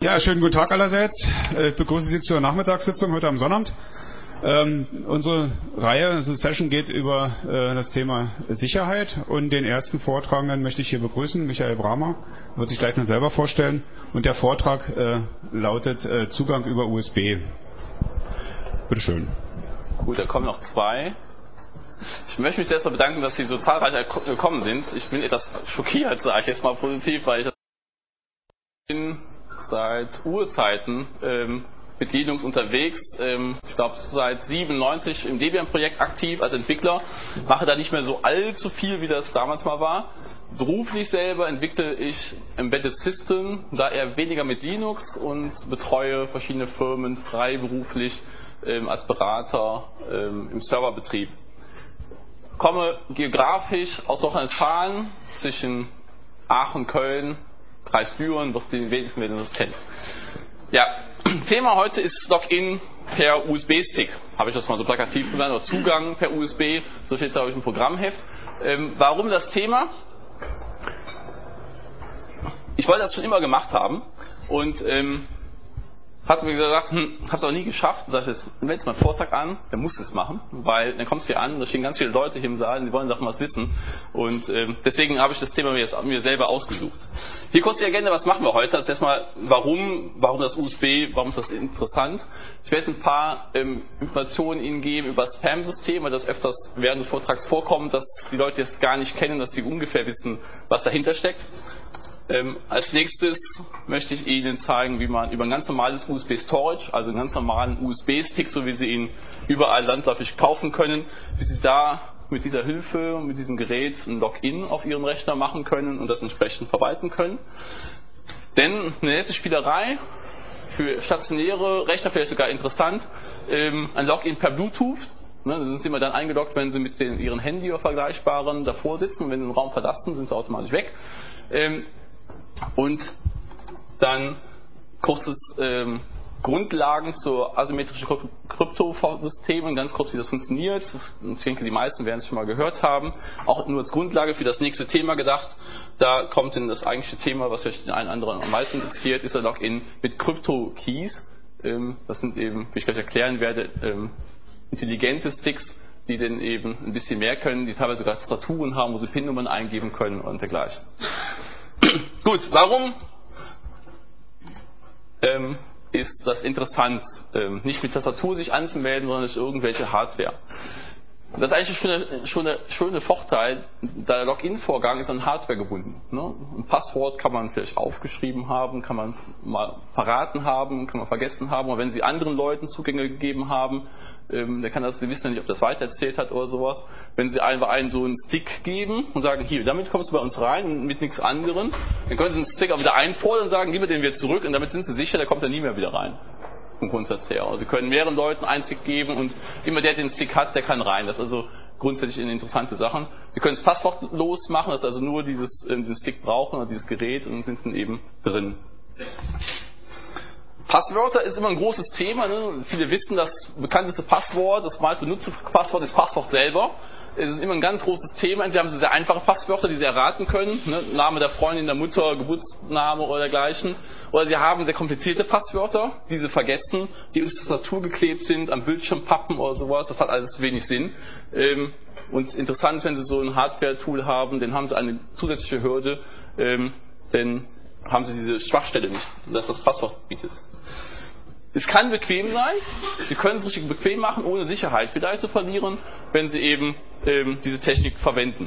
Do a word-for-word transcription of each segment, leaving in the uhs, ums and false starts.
Ja, schönen guten Tag allerseits. Ich begrüße Sie zur Nachmittagssitzung heute am Sonnabend. Ähm, unsere Reihe, unsere Session geht über äh, das Thema Sicherheit und den ersten Vortragenden möchte ich hier begrüßen, Michael Bramer, wird sich gleich noch selber vorstellen und der Vortrag äh, lautet äh, Zugang über U S B. Bitte schön. Gut, da kommen noch zwei. Ich möchte mich erst mal bedanken, dass Sie so zahlreich gekommen sind. Ich bin etwas schockiert, sage ich jetzt mal positiv, weil ich bin seit Urzeiten ähm, mit Linux unterwegs. Ähm, ich glaube seit siebenundneunzig im Debian-Projekt aktiv als Entwickler. Mache da nicht mehr so allzu viel, wie das damals mal war. Beruflich selber entwickle ich Embedded System, da eher weniger mit Linux und betreue verschiedene Firmen freiberuflich ähm, als Berater ähm, im Serverbetrieb. Komme geografisch aus Nordrhein-Westfalen zwischen Aachen und Köln, Kreis Düren, wird die wenigsten werden das kennen. Ja, Thema heute ist Login per U S B-Stick. Habe ich das mal so plakativ genannt, oder Zugang per U S B, so steht es glaube ich im Programmheft. Ähm, warum das Thema? Ich wollte das schon immer gemacht haben und ähm, hatte mir gesagt, hm, hab's aber nie geschafft. Da dachte ich, jetzt meldest mal einen Vortrag an, dann musst du es machen, weil dann kommst du hier an, da stehen ganz viele Leute hier im Saal, die wollen doch mal was wissen. Und ähm, deswegen habe ich das Thema mir jetzt mir selber ausgesucht. Hier kurz die Agenda, was machen wir heute? Also erstmal, warum, warum das U S B, warum ist das interessant? Ich werde ein paar ähm, Informationen Ihnen geben über das Spam-System, weil das öfters während des Vortrags vorkommt, dass die Leute jetzt gar nicht kennen, dass sie ungefähr wissen, was dahinter steckt. Ähm, als nächstes möchte ich Ihnen zeigen, wie man über ein ganz normales U S B-Storage, also einen ganz normalen U S B-Stick, so wie Sie ihn überall landläufig kaufen können, wie Sie da mit dieser Hilfe, mit diesem Gerät ein Login auf Ihren Rechner machen können und das entsprechend verwalten können. Denn eine nette Spielerei, für stationäre Rechner vielleicht sogar interessant, ähm, ein Login per Bluetooth. Ne, da sind Sie immer dann eingeloggt, wenn Sie mit den, Ihren Handy oder Vergleichbaren davor sitzen und wenn Sie den Raum verlassen, sind Sie automatisch weg. Ähm, Und dann kurzes ähm, Grundlagen zur asymmetrischen Kryptosystemen, ganz kurz wie das funktioniert. Ich denke, die meisten werden es schon mal gehört haben. Auch nur als Grundlage für das nächste Thema gedacht. Da kommt dann das eigentliche Thema, was vielleicht den einen oder anderen am meisten interessiert, ist der Login mit Krypto-Keys. Ähm, das sind eben, wie ich gleich erklären werde, ähm, intelligente Sticks, die dann eben ein bisschen mehr können, die teilweise sogar Tastaturen haben, wo sie PIN-Nummern eingeben können und dergleichen. Gut, warum ähm, ist das interessant, ähm, nicht mit Tastatur sich anzumelden, sondern durch irgendwelche Hardware? Das ist eigentlich schon ein schöner schöne Vorteil, da der Login-Vorgang ist an Hardware gebunden. Ne? Ein Passwort kann man vielleicht aufgeschrieben haben, kann man mal verraten haben, kann man vergessen haben. Und wenn Sie anderen Leuten Zugänge gegeben haben, ähm, dann kann das, Sie wissen ja nicht, ob das weitererzählt hat oder sowas. Wenn Sie einfach einen so einen Stick geben und sagen, hier, damit kommst du bei uns rein und mit nichts anderem, dann können Sie den Stick auch wieder einfordern und sagen, gib mir den wieder zurück und damit sind Sie sicher, der kommt dann nie mehr wieder rein. Vom Grundsatz her. Also Sie können mehreren Leuten einen Stick geben und immer der, der den Stick hat, der kann rein. Das ist also grundsätzlich eine interessante Sache. Sie können es passwortlos machen, dass also nur dieses, äh, diesen Stick brauchen oder dieses Gerät und sind dann eben drin. Passwörter ist immer ein großes Thema. Ne? Viele wissen, das bekannteste Passwort, das meist benutzte Passwort ist Passwort selber. Es ist immer ein ganz großes Thema. Entweder haben Sie sehr einfache Passwörter, die Sie erraten können, ne? Name der Freundin, der Mutter, Geburtsname oder dergleichen. Oder Sie haben sehr komplizierte Passwörter, die Sie vergessen, die ins Tastatur geklebt sind, am Bildschirm pappen oder sowas. Das hat alles wenig Sinn. Ähm, und interessant ist, wenn Sie so ein Hardware-Tool haben, dann haben Sie eine zusätzliche Hürde, ähm, denn haben Sie diese Schwachstelle nicht, dass das Passwort bietet. Es kann bequem sein, Sie können es richtig bequem machen, ohne Sicherheit vielleicht zu verlieren, wenn Sie eben ähm, diese Technik verwenden.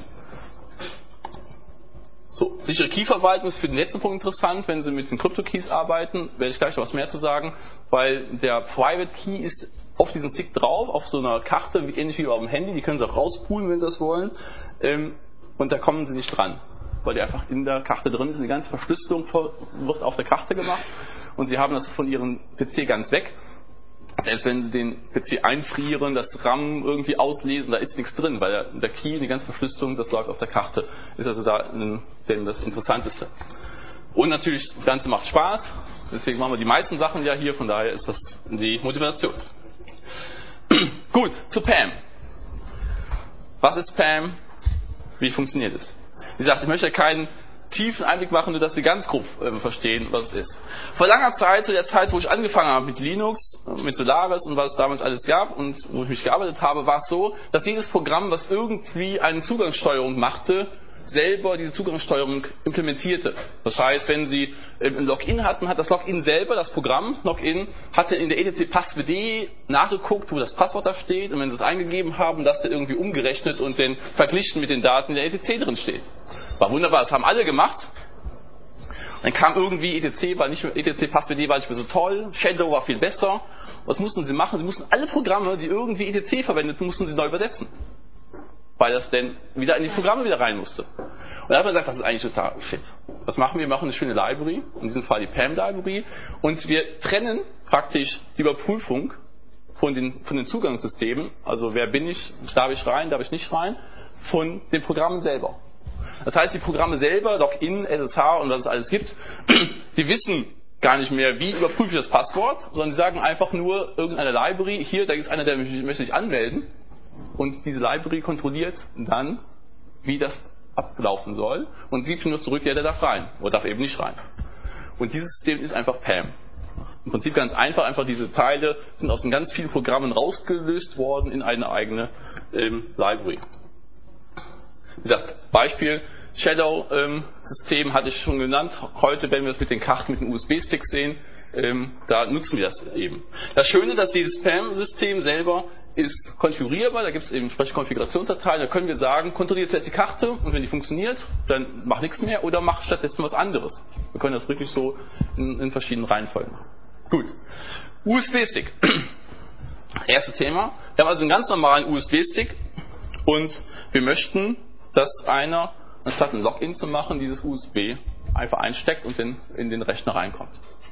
So, sichere Key-Verwaltung ist für den letzten Punkt interessant, wenn Sie mit den Crypto-Keys arbeiten, werde ich gleich noch was mehr zu sagen, weil der Private Key ist auf diesem Stick drauf, auf so einer Karte, wie, ähnlich wie auf dem Handy, die können Sie auch rauspulen, wenn Sie das wollen, ähm, und da kommen Sie nicht dran, weil der einfach in der Karte drin ist. Die ganze Verschlüsselung wird auf der Karte gemacht und Sie haben das von Ihrem P C ganz weg. Selbst wenn Sie den P C einfrieren, das RAM irgendwie auslesen, da ist nichts drin, weil der, der Key, die ganze Verschlüsselung, das läuft auf der Karte. Ist also da denn das Interessanteste. Und natürlich, das Ganze macht Spaß, deswegen machen wir die meisten Sachen ja hier, von daher ist das die Motivation. Gut, zu P A M. Was ist P A M? Wie funktioniert es? Wie gesagt, ich möchte keinen tiefen Einblick machen, nur dass Sie ganz grob äh, verstehen, was es ist. Vor langer Zeit, zu der Zeit, wo ich angefangen habe mit Linux, mit Solaris und was es damals alles gab und wo ich mich gearbeitet habe, war es so, dass jedes Programm, was irgendwie eine Zugangssteuerung machte, selber diese Zugangssteuerung implementierte. Das heißt, wenn Sie ein Login hatten, hat das Login selber, das Programm Login, hatte in der E T C-Pass-W D nachgeguckt, wo das Passwort da steht, und wenn Sie es eingegeben haben, das irgendwie umgerechnet und den verglichen mit den Daten, die in der E T C drin steht. War wunderbar, das haben alle gemacht. Dann kam irgendwie E T C, war nicht mehr, E T C-Pass-W D war nicht mehr so toll, Shadow war viel besser. Was mussten Sie machen? Sie mussten alle Programme, die irgendwie E T C verwendeten, mussten Sie neu übersetzen. Weil das denn wieder in die Programme wieder rein musste. Und da hat man gesagt, das ist eigentlich total shit. Was machen wir? Wir machen eine schöne Library, in diesem Fall die P A M-Library, und wir trennen praktisch die Überprüfung von den, von den Zugangssystemen, also wer bin ich, darf ich rein, darf ich nicht rein, von den Programmen selber. Das heißt, die Programme selber, Login, S S H und was es alles gibt, die wissen gar nicht mehr, wie überprüfe ich das Passwort, sondern die sagen einfach nur, irgendeine Library, hier, da ist einer, der möchte sich anmelden. Und diese Library kontrolliert dann, wie das ablaufen soll, und sieht nur zurück, ja, der darf rein oder darf eben nicht rein. Und dieses System ist einfach P A M. Im Prinzip ganz einfach, einfach diese Teile sind aus den ganz vielen Programmen rausgelöst worden in eine eigene ähm, Library. Wie gesagt, Beispiel Shadow-System ähm, hatte ich schon genannt. Heute, wenn wir es mit den Karten, mit den U S B-Sticks sehen, ähm, da nutzen wir das eben. Das Schöne, dass dieses P A M-System selber ist konfigurierbar, da gibt es eben entsprechende Konfigurationsdateien, da können wir sagen, kontrolliert zuerst die Karte, und wenn die funktioniert, dann mach nichts mehr oder mach stattdessen was anderes. Wir können das wirklich so in, in verschiedenen Reihenfolgen machen. Gut. U S B-Stick. Erstes Thema. Wir haben also einen ganz normalen U S B-Stick und wir möchten, dass einer, anstatt ein Login zu machen, dieses U S B einfach einsteckt und in, in den Rechner reinkommt.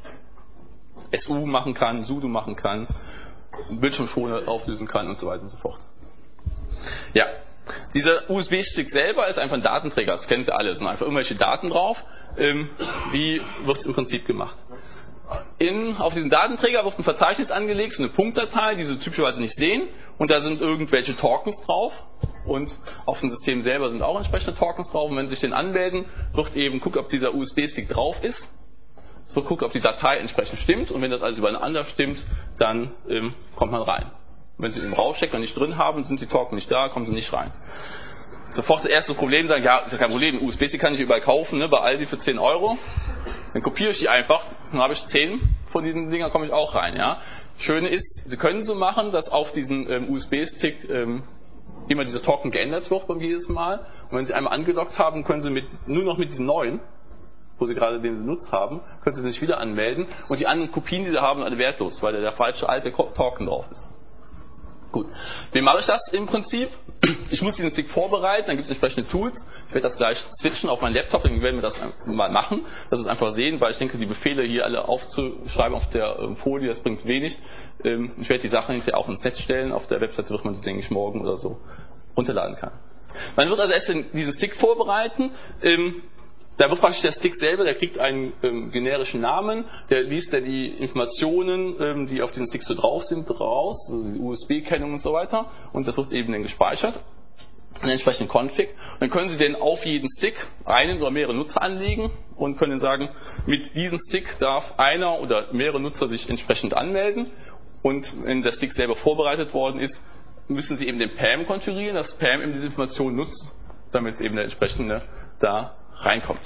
S U machen kann, sudo machen kann, Bildschirmschoner auflösen kann und so weiter und so fort. Ja, dieser U S B-Stick selber ist einfach ein Datenträger, das kennen Sie alle, es sind einfach irgendwelche Daten drauf. Ähm, wie wird es im Prinzip gemacht? In, auf diesen Datenträger wird ein Verzeichnis angelegt, so eine Punktdatei, die Sie typischerweise nicht sehen, und da sind irgendwelche Tokens drauf, und auf dem System selber sind auch entsprechende Tokens drauf, und wenn Sie sich den anmelden, wird eben gucken, ob dieser U S B-Stick drauf ist. Es wird gucken, ob die Datei entsprechend stimmt, und wenn das alles übereinander stimmt, dann ähm, kommt man rein. Wenn Sie den rausstecken und nicht drin haben, sind die Token nicht da, kommen Sie nicht rein. Sofort das erste Problem, sagen, ja, ist ja kein Problem, U S B-Stick kann ich überall kaufen, ne, bei Aldi für zehn Euro. Dann kopiere ich die einfach, dann habe ich zehn von diesen Dingern, komme ich auch rein. Ja. Schöne ist, Sie können so machen, dass auf diesen ähm, U S B-Stick ähm, immer dieser Token geändert wird beim jedes Mal. Und wenn Sie einmal angeloggt haben, können Sie mit, nur noch mit diesen neuen, wo Sie gerade den benutzt haben, können Sie sich wieder anmelden, und die anderen Kopien, die Sie haben, sind alle wertlos, weil da der falsche alte Token drauf ist. Gut. Wie mache ich das im Prinzip? Ich muss diesen Stick vorbereiten, dann gibt es entsprechende Tools. Ich werde das gleich switchen auf meinen Laptop, dann werden wir das mal machen. Das ist einfach sehen, weil ich denke, die Befehle hier alle aufzuschreiben auf der Folie, das bringt wenig. Ich werde die Sachen hinterher auch ins Netz stellen. Auf der Webseite wird man die, denke ich, morgen oder so runterladen kann. Man wird also erst diesen Stick vorbereiten. Da wird praktisch der Stick selber, der kriegt einen ähm, generischen Namen, der liest dann die Informationen, ähm, die auf diesem Stick so drauf sind, raus, also die U S B-Kennung und so weiter, und das wird eben dann gespeichert, einen entsprechenden Config. Und dann können Sie den auf jeden Stick einen oder mehrere Nutzer anlegen und können sagen, mit diesem Stick darf einer oder mehrere Nutzer sich entsprechend anmelden, und wenn der Stick selber vorbereitet worden ist, müssen Sie eben den P A M konfigurieren, dass P A M eben diese Information nutzt, damit eben der entsprechende da reinkommt.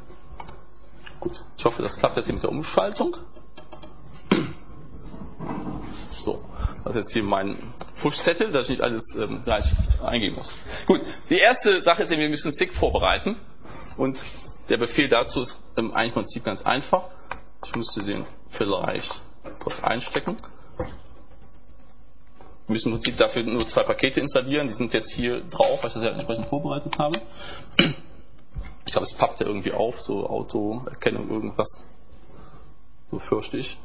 Gut, ich hoffe, das klappt jetzt hier mit der Umschaltung. So, das ist jetzt hier mein Fuschzettel, dass ich nicht alles ähm, gleich eingeben muss. Gut, die erste Sache ist eben, wir müssen einen Stick vorbereiten, und der Befehl dazu ist ähm, eigentlich im Prinzip ganz einfach. Ich müsste den vielleicht kurz einstecken. Wir müssen im Prinzip dafür nur zwei Pakete installieren, die sind jetzt hier drauf, weil ich das ja entsprechend vorbereitet habe. Ich glaube, es pappt ja irgendwie auf, so Autoerkennung, irgendwas. So fürchte ich.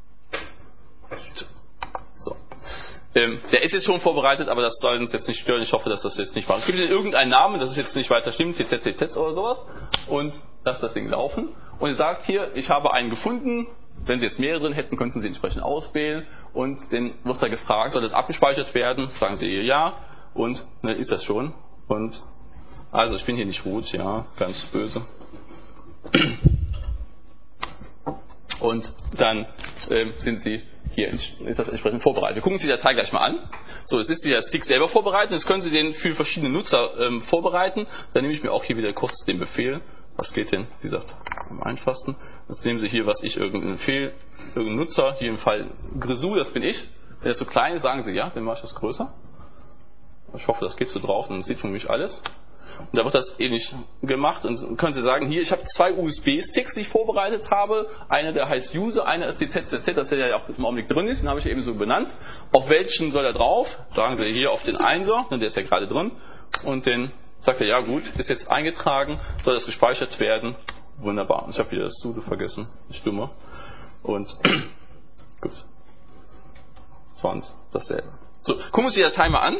So. Ähm, der ist jetzt schon vorbereitet, aber das soll uns jetzt nicht stören. Ich hoffe, dass das jetzt nicht war. Es gibt irgendeinen Namen, das ist jetzt nicht weiter stimmt, T Z T Z oder sowas. Und lasst das Ding laufen. Und ihr sagt hier, ich habe einen gefunden. Wenn Sie jetzt mehrere drin hätten, könnten Sie entsprechend auswählen. Und dann wird da gefragt, soll das abgespeichert werden? Sagen Sie ihr ja. Und dann ist das schon. Und also ich bin hier nicht gut, ja, ganz böse. Und dann ähm, sind Sie hier ist das entsprechend vorbereitet. Wir gucken uns die Datei gleich mal an. So, es ist der Stick selber vorbereitet. Jetzt können Sie den für verschiedene Nutzer ähm, vorbereiten. Dann nehme ich mir auch hier wieder kurz den Befehl. Was geht denn? Wie gesagt, am einfachsten. Jetzt nehmen Sie hier, was ich, irgendeinen Befehl, irgendeinen Nutzer, hier im Fall Grisou, das bin ich. Wenn das so klein ist, sagen Sie ja, dann mache ich das größer. Ich hoffe, das geht so drauf, dann sieht man nämlich alles. Und da wird das ähnlich gemacht. Und dann können Sie sagen, hier, ich habe zwei U S B-Sticks, die ich vorbereitet habe. Einer, der heißt User, einer ist die Z Z Z, das ja auch im Augenblick drin ist. Den habe ich eben so benannt. Auf welchen soll er drauf? Sagen Sie hier auf den Einser, denn der ist ja gerade drin. Und den sagt er, ja gut, ist jetzt eingetragen, soll das gespeichert werden. Wunderbar. Und ich habe wieder das Sudo vergessen. Ich dummer. Und gut. Sonst dasselbe. So, gucken wir uns die Datei mal an.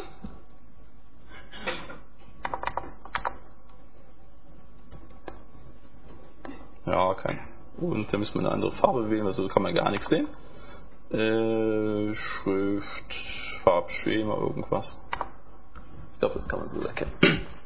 Ja, okay. Und da müssen wir eine andere Farbe wählen, weil so kann man gar nichts sehen. Äh, Schrift, Farbschema, irgendwas. Ich glaube, das kann man so erkennen.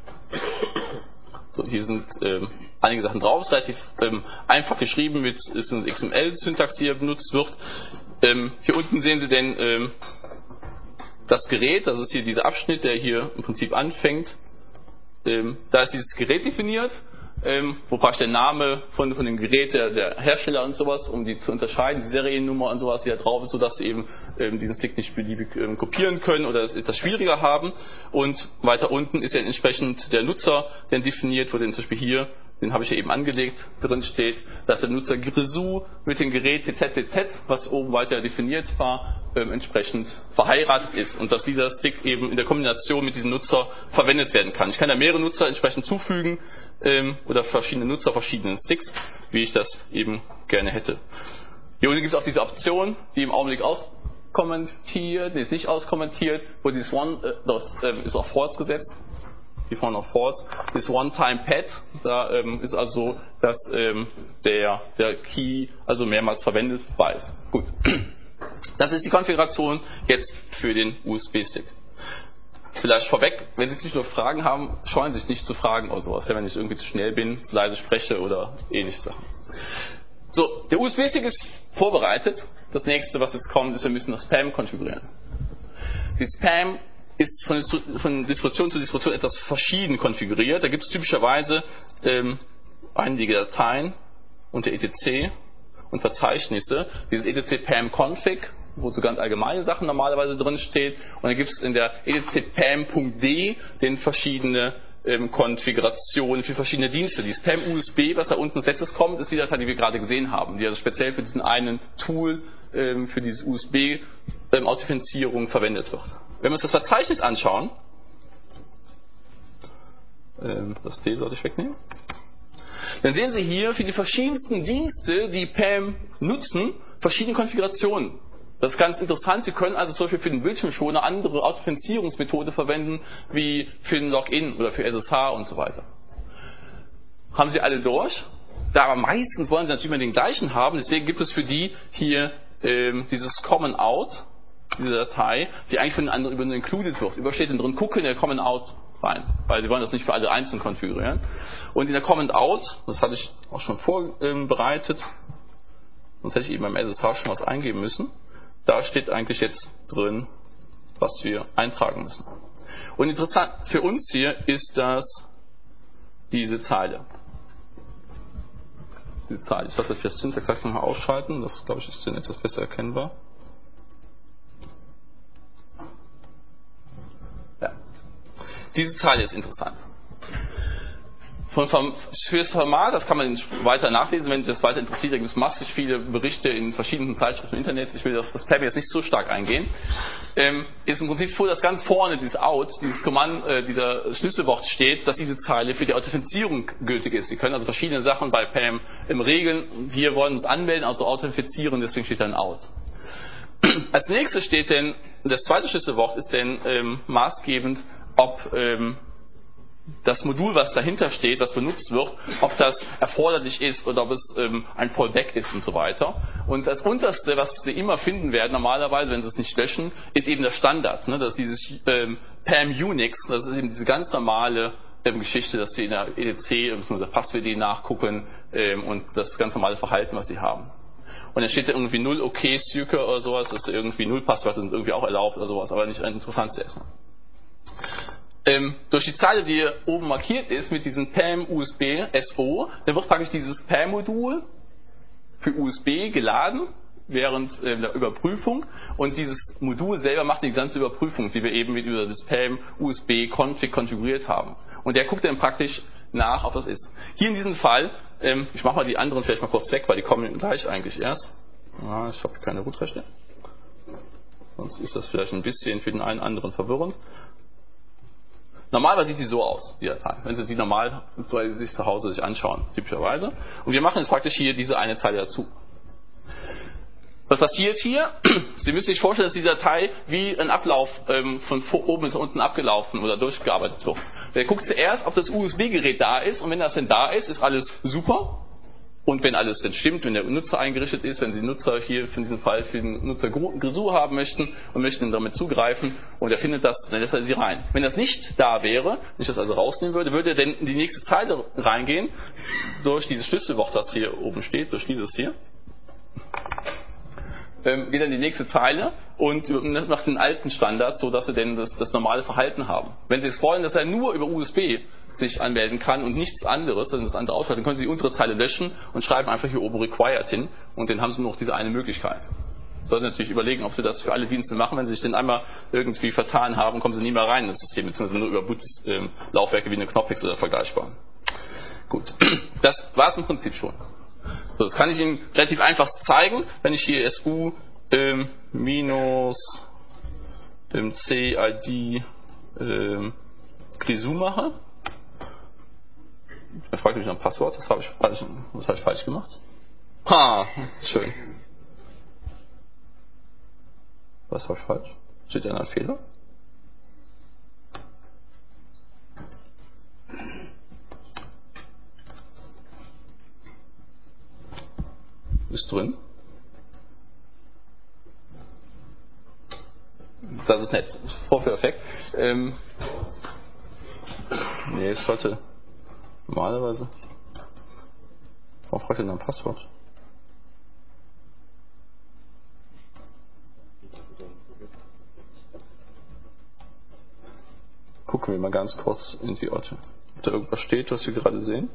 So, hier sind ähm, einige Sachen drauf. Es ist relativ ähm, einfach geschrieben, mit ist eine X M L-Syntax, die hier benutzt wird. Ähm, hier unten sehen Sie denn ähm, das Gerät, das ist hier dieser Abschnitt, der hier im Prinzip anfängt. Ähm, da ist dieses Gerät definiert. Ähm, wo praktisch der Name von, von dem Gerät, der, der Hersteller und sowas, um die zu unterscheiden, die Seriennummer und sowas, die da drauf ist, sodass sie eben ähm, diesen Stick nicht beliebig ähm, kopieren können oder es etwas schwieriger haben. Und weiter unten ist ja entsprechend der Nutzer, der definiert wurde, zum Beispiel hier, den habe ich ja eben angelegt, drin steht, dass der Nutzer Grisou mit dem Gerät T Z T Z, was oben weiter definiert war, ähm, entsprechend verheiratet ist und dass dieser Stick eben in der Kombination mit diesem Nutzer verwendet werden kann. Ich kann da mehrere Nutzer entsprechend zufügen ähm, oder verschiedene Nutzer verschiedenen Sticks, wie ich das eben gerne hätte. Hier unten gibt es auch diese Option, die im Augenblick auskommentiert, die ist nicht auskommentiert, wo dieses One, äh, das äh, ist auf False gesetzt. Die vorne auf False, das One-Time-Pad, da ähm, ist also, dass ähm, der, der Key also mehrmals verwendet weiß. Gut. Das ist die Konfiguration jetzt für den U S B-Stick. Vielleicht vorweg, wenn Sie sich nur Fragen haben, scheuen Sie sich nicht zu fragen oder sowas, wenn ich irgendwie zu schnell bin, zu leise spreche oder ähnliche Sachen. So, der U S B-Stick ist vorbereitet. Das nächste, was jetzt kommt, ist, wir müssen das Spam konfigurieren. Die Spam ist von, von Distribution zu Distribution etwas verschieden konfiguriert. Da gibt es typischerweise ähm, einige Dateien unter E T C und Verzeichnisse. Dieses E T C Pam Config, wo so ganz allgemeine Sachen normalerweise drin steht. Und dann gibt es in der E T C Pam.d den verschiedene ähm, Konfigurationen für verschiedene Dienste. Die Spam U S B, was da unten als letztes kommt, ist die Datei, die wir gerade gesehen haben, die also speziell für diesen einen Tool, ähm, für dieses U S B ähm, Authentifizierung verwendet wird. Wenn wir uns das Verzeichnis anschauen, ähm, das D sollte ich wegnehmen, dann sehen Sie hier für die verschiedensten Dienste, die Pam nutzen, verschiedene Konfigurationen. Das ist ganz interessant. Sie können also zum Beispiel für den Bildschirmschoner andere Authentifizierungsmethode verwenden, wie für den Login oder für S S H und so weiter. Haben Sie alle durch? Da aber meistens wollen Sie natürlich immer den gleichen haben, deswegen gibt es für die hier ähm, dieses Common Out, diese Datei, die eigentlich von den anderen über included wird. Übersteht drin, gucken in der Common Out rein, weil sie wollen das nicht für alle einzeln konfigurieren. Und in der Common Out, das hatte ich auch schon vorbereitet, sonst hätte ich eben beim S S H schon was eingeben müssen, da steht eigentlich jetzt drin, was wir eintragen müssen. Und interessant für uns hier ist das diese Zeile. Diese Zeile. Ich sollte das für das Syntax nochmal ausschalten, das glaube ich ist dann etwas besser erkennbar. Ja. Diese Zeile ist interessant. Von, für das Format, das kann man weiter nachlesen, wenn sich das weiter interessiert, da gibt es massig viele Berichte in verschiedenen Zeitschriften im Internet, ich will auf das Pam jetzt nicht so stark eingehen, ähm, ist im Prinzip vor, dass ganz vorne dieses Out, dieses Command, äh, dieser Schlüsselwort steht, dass diese Zeile für die Authentifizierung gültig ist. Sie können also verschiedene Sachen bei Pam im Regeln, wir wollen uns anmelden, also authentifizieren, deswegen steht dann Out. Als nächstes steht denn, das zweite Schlüsselwort ist denn ähm, maßgebend, ob ähm, das Modul, was dahinter steht, was benutzt wird, ob das erforderlich ist oder ob es ähm, ein Fallback ist und so weiter. Und das Unterste, was Sie immer finden werden, normalerweise, wenn Sie es nicht löschen, ist eben der Standard. Ne? Das ist dieses ähm, Pam Unix, das ist eben diese ganz normale ähm, Geschichte, dass sie in der E D C bzw. Passwd nachgucken ähm, und das ganz normale Verhalten, was sie haben. Und dann steht da irgendwie null okay Suker oder sowas, das ist irgendwie null Passwörter sind irgendwie auch erlaubt oder sowas, aber nicht interessant zu essen. Ähm, durch die Zeile, die hier oben markiert ist mit diesem P A M U S B S O, dann wird praktisch dieses P A M-Modul für U S B geladen während äh, der Überprüfung und dieses Modul selber macht die ganze Überprüfung, die wir eben mit über das P A M U S B Config konfiguriert haben. Und der guckt dann praktisch nach, ob das ist. Hier in diesem Fall, ähm, ich mache mal die anderen vielleicht mal kurz weg, weil die kommen gleich eigentlich erst. Ah, ich habe keine Root-Rechte. Sonst ist das vielleicht ein bisschen für den einen anderen verwirrend. Normalerweise sieht sie so aus, die Datei, wenn Sie die normal weil Sie sich zu Hause sich anschauen, typischerweise. Und wir machen jetzt praktisch hier diese eine Zeile dazu. Was passiert hier? Sie müssen sich vorstellen, dass diese Datei wie ein Ablauf ähm, von oben bis unten abgelaufen oder durchgearbeitet wird. Der guckt zuerst, ob das U S B-Gerät da ist und wenn das denn da ist, ist alles super. Und wenn alles denn stimmt, wenn der Nutzer eingerichtet ist, wenn Sie Nutzer hier in diesem Fall für den Nutzer Grisou haben möchten und möchten damit zugreifen und er findet das, dann lässt er sie rein. Wenn das nicht da wäre, wenn ich das also rausnehmen würde, würde er dann in die nächste Zeile reingehen, durch dieses Schlüsselwort, das hier oben steht, durch dieses hier. Ähm, geht dann in die nächste Zeile und macht den alten Standard, so dass Sie denn das, das normale Verhalten haben. Wenn Sie es wollen, dass er nur über U S B sich anmelden kann und nichts anderes, dann das andere ausschalten, dann können Sie die untere Zeile löschen und schreiben einfach hier oben required hin und dann haben Sie nur noch diese eine Möglichkeit. Sollten natürlich überlegen, ob Sie das für alle Dienste machen. Wenn Sie sich dann einmal irgendwie vertan haben, kommen Sie nie mehr rein in das System, beziehungsweise nur über Boot-Laufwerke wie eine Knoppix oder vergleichbar. Gut, das war es im Prinzip schon. So, das kann ich Ihnen relativ einfach zeigen, wenn ich hier S U ähm, minus ähm, C I D ähm, Grisou mache. Er fragt mich nach dem Passwort, das habe ich falsch, das habe ich falsch gemacht. Ha, schön. Was war falsch? Steht ja ein Fehler? Ist drin. Das ist nett. Vorführeffekt. Ähm, nee, es sollte normalerweise. Warum fragt ihr nach dem Passwort? Gucken wir mal ganz kurz in die Orte. Ob da irgendwas steht, was wir gerade sehen.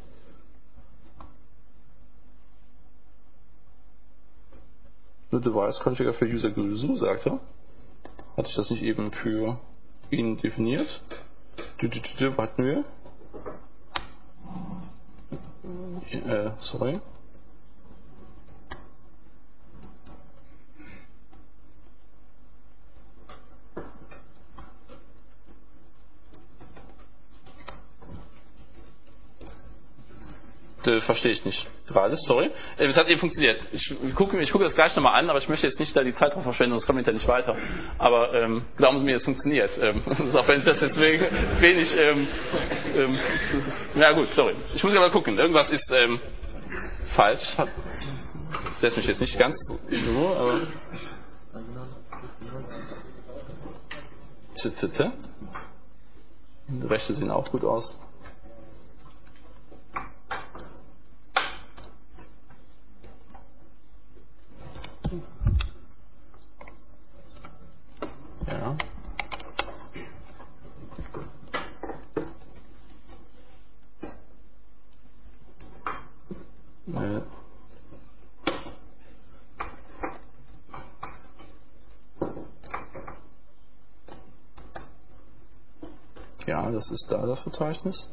Nur Device Configure für User Grisou, sagt er. Hatte ich das nicht eben für ihn definiert? Warten wir. Äh, sorry. Das verstehe ich nicht gerade, sorry. Es hat eben funktioniert. Ich gucke, ich gucke das gleich nochmal an, aber ich möchte jetzt nicht da die Zeit drauf verschwenden, sonst komme ich da nicht weiter. Aber ähm, glauben Sie mir, es funktioniert. Ähm, auch wenn es das jetzt wenig... Ähm, ähm, na gut, sorry. Ich muss aber gucken. Irgendwas ist ähm, falsch. Das lässt mich jetzt nicht ganz so, aber... Zitte. Die Rechte sehen auch gut aus. Ja. Äh. Ja, das ist da das Verzeichnis.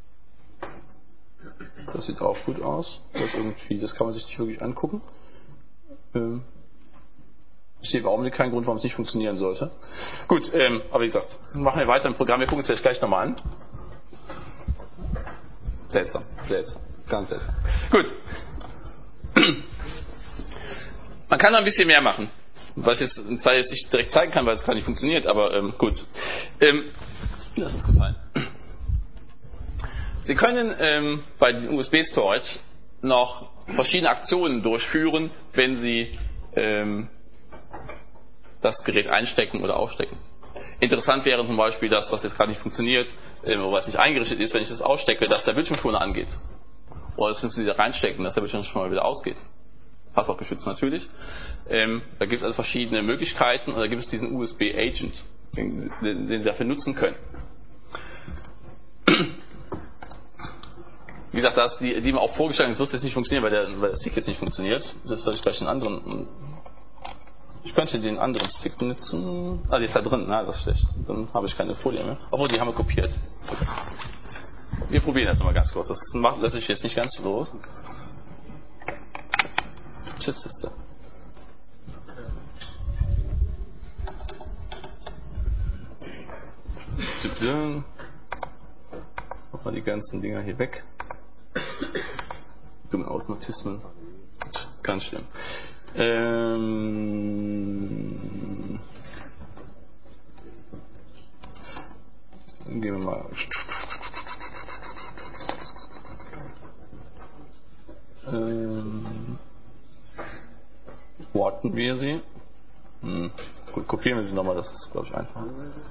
Das sieht auch gut aus. Das irgendwie, das kann man sich nicht wirklich angucken. Ähm. Ich sehe im Augenblick keinen Grund, warum es nicht funktionieren sollte. Gut, ähm, aber wie gesagt, machen wir weiter im Programm. Wir gucken es vielleicht gleich nochmal an. Seltsam, seltsam, ganz seltsam. Gut. Man kann noch ein bisschen mehr machen. Was ich jetzt, jetzt nicht direkt zeigen kann, weil es gar nicht funktioniert, aber ähm, gut. Ähm, das ist uns gefallen. Sie können ähm, bei den U S B-Storage noch verschiedene Aktionen durchführen, wenn Sie ähm, das Gerät einstecken oder ausstecken. Interessant wäre zum Beispiel das, was jetzt gerade nicht funktioniert, ähm, oder was nicht eingerichtet ist, wenn ich das ausstecke, dass der Bildschirmschoner angeht. Oder das müssen Sie wieder reinstecken, dass der Bildschirmschoner wieder ausgeht. Passwortgeschützt natürlich. Ähm, da gibt es also verschiedene Möglichkeiten und da gibt es diesen U S B-Agent, den, den, den Sie dafür nutzen können. Wie gesagt, da ist die, die mir auch vorgeschlagen, das wird jetzt nicht funktionieren, weil, der, weil der Stick jetzt nicht funktioniert. Das soll ich gleich einen anderen. Ich könnte den anderen Stick nutzen. Ah, die ist da drin, na, das ist schlecht. Dann habe ich keine Folie mehr. Obwohl, die haben wir kopiert. Wir probieren das mal ganz kurz. Das macht, lässt sich jetzt nicht ganz los. Tschüss, ist da. Mach mal die ganzen Dinger hier weg. Dumme Automatismen. Ganz schlimm. Ähm, gehen wir mal. Ähm, warten wir sie. Hm. Gut, kopieren wir sie nochmal, das ist, glaube ich, einfach.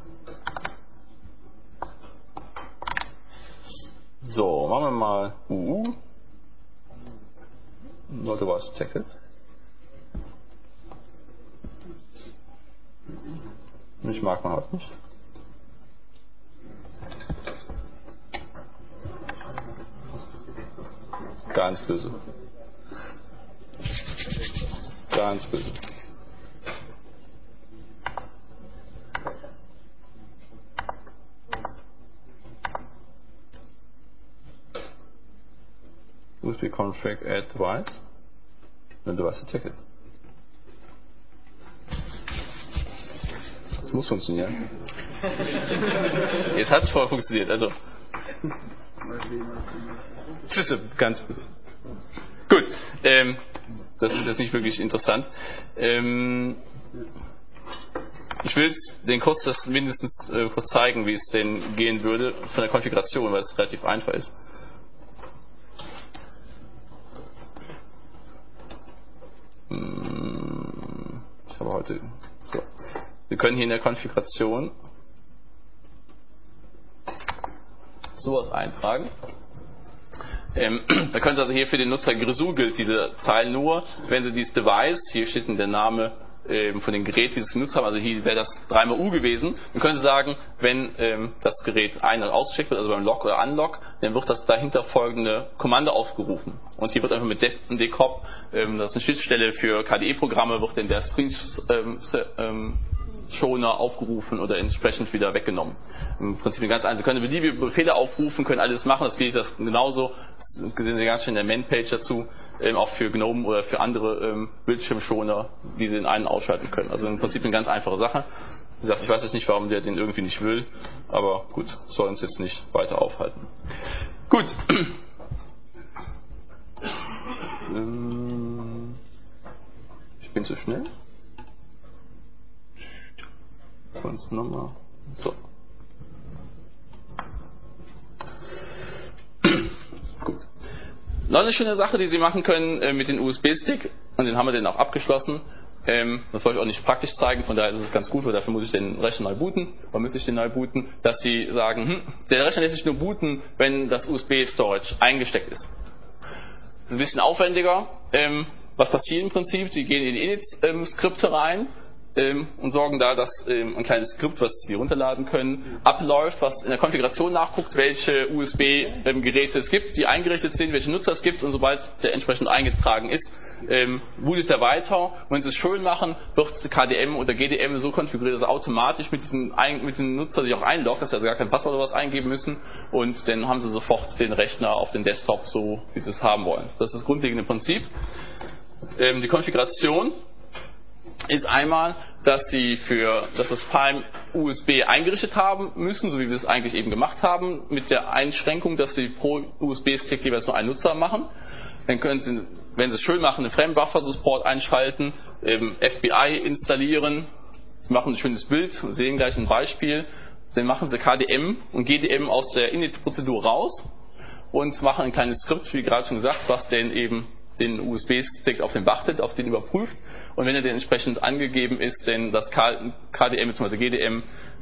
So, machen wir mal U U. No device detected. Ich mag man halt nicht. Ganz böse. Ganz böse. U S B config add device. No device detected. Das muss funktionieren. Jetzt hat es vorher funktioniert, also. Das ist ganz böse. Gut, ähm, das ist jetzt nicht wirklich interessant. Ähm, ich will den kurz das mindestens äh, kurz zeigen, wie es denn gehen würde von der Konfiguration, weil es relativ einfach ist. Hm, ich habe heute so. Wir können hier in der Konfiguration sowas eintragen. Ähm, da können Sie also hier für den Nutzer Grisou gilt diese Zeile nur, wenn Sie dieses Device, hier steht in der Name ähm, von dem Gerät, wie Sie es genutzt haben, also hier wäre das dreimal U gewesen, dann können Sie sagen, wenn ähm, das Gerät ein- und ausgecheckt wird, also beim Lock oder Unlock, dann wird das dahinter folgende Kommando aufgerufen. Und hier wird einfach mit decop, ähm, das ist eine Schnittstelle für K D E-Programme, wird dann der Screen ähm, ähm, Schoner aufgerufen oder entsprechend wieder weggenommen. Im Prinzip ganz einfach. Sie können beliebige Befehle aufrufen, können alles machen, das geht das genauso. Das sehen Sie ganz schön in der Man-Page dazu, ähm, auch für GNOME oder für andere ähm, Bildschirmschoner, die Sie in einen ausschalten können. Also im Prinzip eine ganz einfache Sache. Sie sagt, ich weiß jetzt nicht, warum der den irgendwie nicht will, aber gut, soll uns jetzt nicht weiter aufhalten. Gut. Ähm, ich bin zu schnell. Und nochmal. So. Gut. Noch eine schöne Sache, die Sie machen können äh, mit dem U S B-Stick, und den haben wir dann auch abgeschlossen. Ähm, das wollte ich auch nicht praktisch zeigen, von daher ist es ganz gut, weil dafür muss ich den Rechner neu booten. Warum müsste ich den neu booten? Dass Sie sagen, hm, der Rechner lässt sich nur booten, wenn das U S B-Storage eingesteckt ist. Das ist ein bisschen aufwendiger. Ähm, was passiert im Prinzip? Sie gehen in die Init-Skripte rein ähm, und sorgen da, dass ähm, ein kleines Skript, was Sie runterladen können, abläuft, was in der Konfiguration nachguckt, welche U S B-Geräte es gibt, die eingerichtet sind, welche Nutzer es gibt, und sobald der entsprechend eingetragen ist, ähm, bootet er weiter. Und wenn Sie es schön machen, wird K D M oder G D M so konfiguriert, dass er automatisch mit diesem, mit dem Nutzer sich auch einloggt, dass Sie also gar kein Passwort oder was eingeben müssen, und dann haben Sie sofort den Rechner auf den Desktop so, wie Sie es haben wollen. Das ist das grundlegende Prinzip. Ähm, die Konfiguration ist einmal, dass Sie für dass das Palm U S B eingerichtet haben müssen, so wie wir es eigentlich eben gemacht haben, mit der Einschränkung, dass Sie pro U S B-Stick jeweils nur einen Nutzer machen. Dann können Sie, wenn Sie es schön machen, einen Fremdbuffer-Support einschalten, ähm, F B I installieren. Sie machen ein schönes Bild, sehen gleich ein Beispiel. Dann machen Sie K D M und G D M aus der Init-Prozedur raus und machen ein kleines Skript, wie gerade schon gesagt, was denn eben den U S B-Stick auf den wartet, auf den überprüft, und wenn er dann entsprechend angegeben ist, denn das K D M bzw. G D M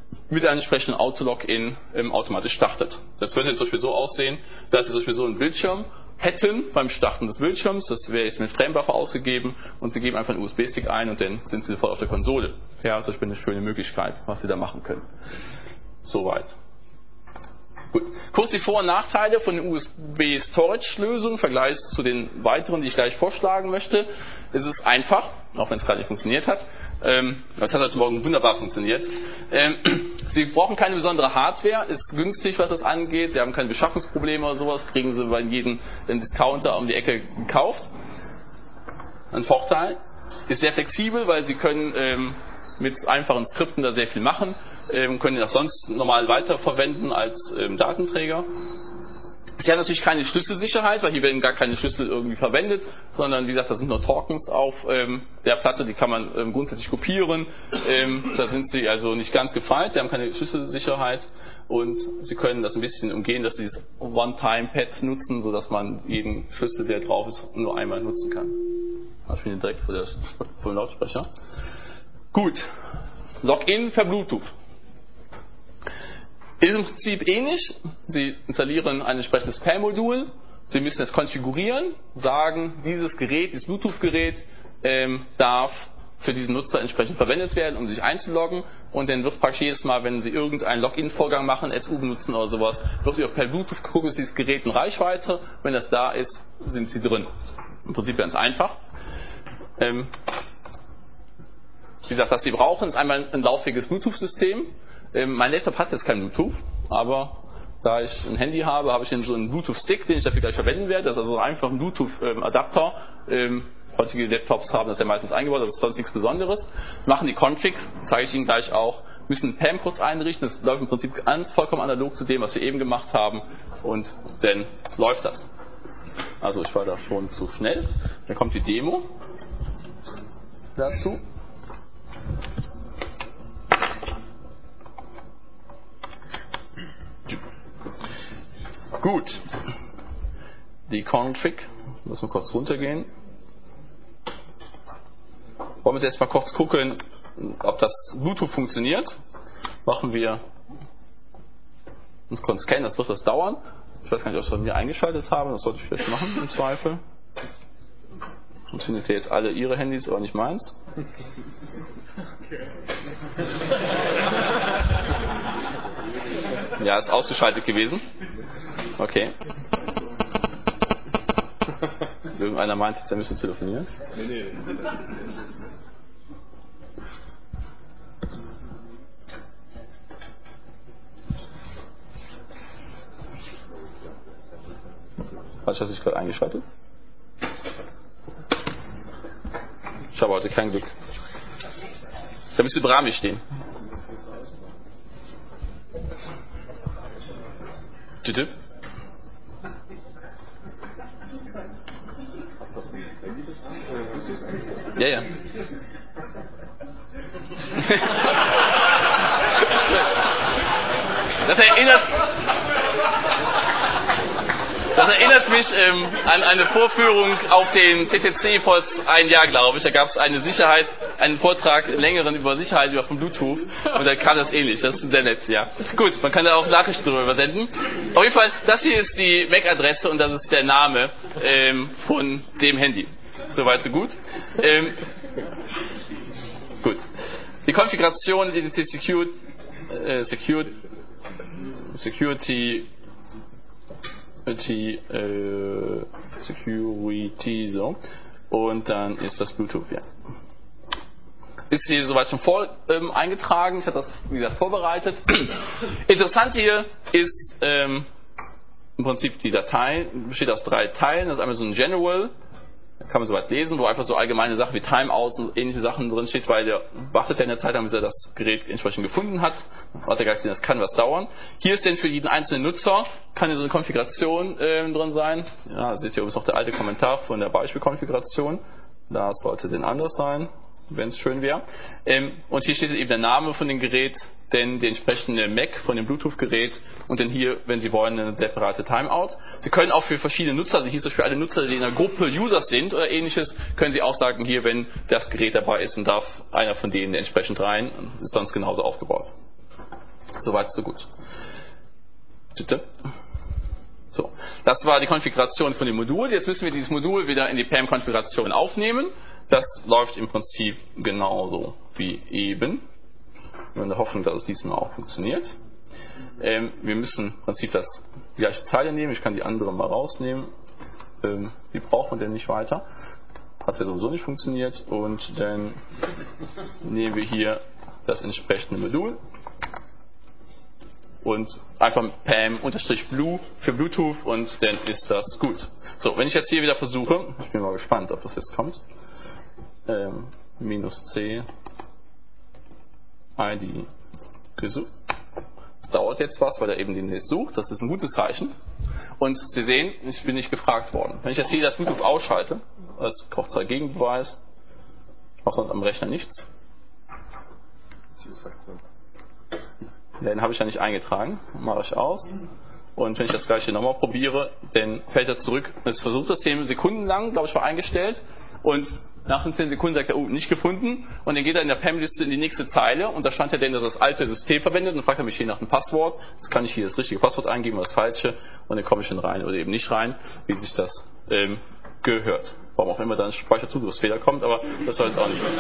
mit einem entsprechenden Auto-Login ähm, automatisch startet. Das könnte jetzt zum Beispiel so aussehen, dass Sie zum Beispiel so einen Bildschirm hätten beim Starten des Bildschirms. Das wäre jetzt mit Framebuffer ausgegeben und Sie geben einfach einen U S B-Stick ein und dann sind Sie sofort auf der Konsole. Ja, das ist eine schöne Möglichkeit, was Sie da machen können. Soweit. Gut. Kurz die Vor- und Nachteile von den U S B-Storage-Lösungen im Vergleich zu den weiteren, die ich gleich vorschlagen möchte. Es ist einfach, auch wenn es gerade nicht funktioniert hat. Ähm, das hat heute Morgen wunderbar funktioniert. Ähm, Sie brauchen keine besondere Hardware, ist günstig, was das angeht. Sie haben keine Beschaffungsprobleme oder sowas, kriegen Sie bei jedem Discounter um die Ecke gekauft. Ein Vorteil. Ist sehr flexibel, weil Sie können ähm, mit einfachen Skripten da sehr viel machen, ähm, können das sonst normal weiterverwenden als ähm, Datenträger. Sie haben natürlich keine Schlüsselsicherheit, weil hier werden gar keine Schlüssel irgendwie verwendet, sondern wie gesagt, da sind nur Tokens auf ähm, der Platte, die kann man ähm, grundsätzlich kopieren. Ähm, da sind sie also nicht ganz gefeit, sie haben keine Schlüsselsicherheit und sie können das ein bisschen umgehen, dass sie dieses One-Time-Pad nutzen, sodass man jeden Schlüssel, der drauf ist, nur einmal nutzen kann. Ich bin direkt vor, der, vor dem Lautsprecher. Gut, Login per Bluetooth. Ist im Prinzip ähnlich. Sie installieren ein entsprechendes P A M-Modul. Sie müssen es konfigurieren, sagen, dieses Gerät, dieses Bluetooth-Gerät ähm, darf für diesen Nutzer entsprechend verwendet werden, um sich einzuloggen. Und dann wird praktisch jedes Mal, wenn Sie irgendeinen Login-Vorgang machen, S U benutzen oder sowas, wird über per Bluetooth gucken, ist dieses Gerät in Reichweite. Wenn das da ist, sind Sie drin. Im Prinzip ganz einfach. Ähm, wie gesagt, was Sie brauchen, ist einmal ein lauffähiges Bluetooth-System. Ähm, mein Laptop hat jetzt kein Bluetooth, aber da ich ein Handy habe, habe ich so einen Bluetooth-Stick, den ich dafür gleich verwenden werde. Das ist also einfach ein Bluetooth-Adapter. Ähm, heutige Laptops haben das ja meistens eingebaut, das ist sonst nichts Besonderes. Machen die Configs, zeige ich Ihnen gleich auch. Müssen einen P A M kurz einrichten, das läuft im Prinzip ganz vollkommen analog zu dem, was wir eben gemacht haben. Und dann läuft das. Also ich war da schon zu schnell. Dann kommt die Demo dazu. Gut. Die Config. Lass mal kurz runtergehen. Wollen wir uns jetzt mal kurz gucken, ob das Bluetooth funktioniert. Machen wir uns kurz scannen, das wird das dauern. Ich weiß gar nicht, ob ich das bei mir eingeschaltet habe. Das sollte ich vielleicht machen, im Zweifel. Sonst findet ihr jetzt alle Ihre Handys, aber nicht meins. Ja, ist ausgeschaltet gewesen. Okay. Irgendeiner meint jetzt, er müsste telefonieren. Nee, nee. Hat ich das nicht gerade eingeschaltet? Ich habe heute kein Glück. Da müsste Brahmi stehen. Bitte? Ja, ja. Das erinnert, das erinnert mich ähm, an eine Vorführung auf den C T C vor ein Jahr, glaube ich. Da gab es eine Sicherheit, einen Vortrag, einen längeren über Sicherheit über von Bluetooth. Und da kam das ähnlich. Das ist sehr nett, ja. Gut, man kann da auch Nachrichten darüber übersenden. Auf jeden Fall, das hier ist die M A C-Adresse und das ist der Name ähm, von dem Handy. Soweit, so gut. Ähm, gut. Die Konfiguration ist E T C Secure, äh, Secure, Security, Security, äh, Security, so. Und dann ist das Bluetooth, ja. Ist hier soweit schon vor ähm, eingetragen. Ich habe das, wie gesagt, vorbereitet. Interessant hier ist ähm, im Prinzip die Datei, besteht aus drei Teilen. Das ist einmal so ein General, da kann man soweit lesen, wo einfach so allgemeine Sachen wie Timeouts und ähnliche Sachen drin steht, weil der wartet ja in der Zeit, bis er das Gerät entsprechend gefunden hat. Hat er gar gesehen, das kann was dauern. Hier ist denn für jeden einzelnen Nutzer, kann hier so eine Konfiguration äh, drin sein. Ja, seht ihr übrigens noch der alte Kommentar von der Beispielkonfiguration. Da sollte denn anders sein, wenn es schön wäre. Ähm, und hier steht eben der Name von dem Gerät, denn die entsprechende M A C von dem Bluetooth-Gerät und dann hier, wenn Sie wollen, eine separate Timeout. Sie können auch für verschiedene Nutzer, also hier zum Beispiel alle Nutzer, die in einer Gruppe Users sind oder ähnliches, können Sie auch sagen, hier, wenn das Gerät dabei ist, dann darf einer von denen entsprechend rein, ist sonst genauso aufgebaut. Soweit, so gut. Bitte. So, das war die Konfiguration von dem Modul. Jetzt müssen wir dieses Modul wieder in die P A M-Konfiguration aufnehmen. Das läuft im Prinzip genauso wie eben. In der Hoffnung, dass es diesmal auch funktioniert. Ähm, wir müssen im Prinzip das die gleiche Zeile nehmen. Ich kann die andere mal rausnehmen. Ähm, die braucht man denn nicht weiter. Hat ja sowieso nicht funktioniert. Und dann nehmen wir hier das entsprechende Modul. Und einfach P A M-Blue für Bluetooth und dann ist das gut. So, wenn ich jetzt hier wieder versuche, ich bin mal gespannt, ob das jetzt kommt. Ähm, minus C I D gesucht. Das dauert jetzt was, weil er eben den jetzt sucht. Das ist ein gutes Zeichen. Und Sie sehen, ich bin nicht gefragt worden. Wenn ich jetzt hier das Bluetooth ausschalte, als Kochzahl-Gegenbeweis, ich mache sonst am Rechner nichts. Den habe ich ja nicht eingetragen. Mache ich aus. Und wenn ich das gleiche nochmal probiere, dann fällt er zurück. Das Versuchssystem Sekunden lang, glaube ich, war eingestellt. Und nach den zehn Sekunden sagt er, oh, nicht gefunden. Und dann geht er in der P A M-Liste in die nächste Zeile. Und da stand ja dann, dass er das alte System verwendet. Und dann fragt er mich hier nach dem Passwort. Jetzt kann ich hier das richtige Passwort eingeben oder das falsche. Und dann komme ich dann rein oder eben nicht rein, wie sich das ähm, gehört. Warum auch immer da ein Speicherzugriffsfehler kommt. Aber das soll jetzt auch nicht sein.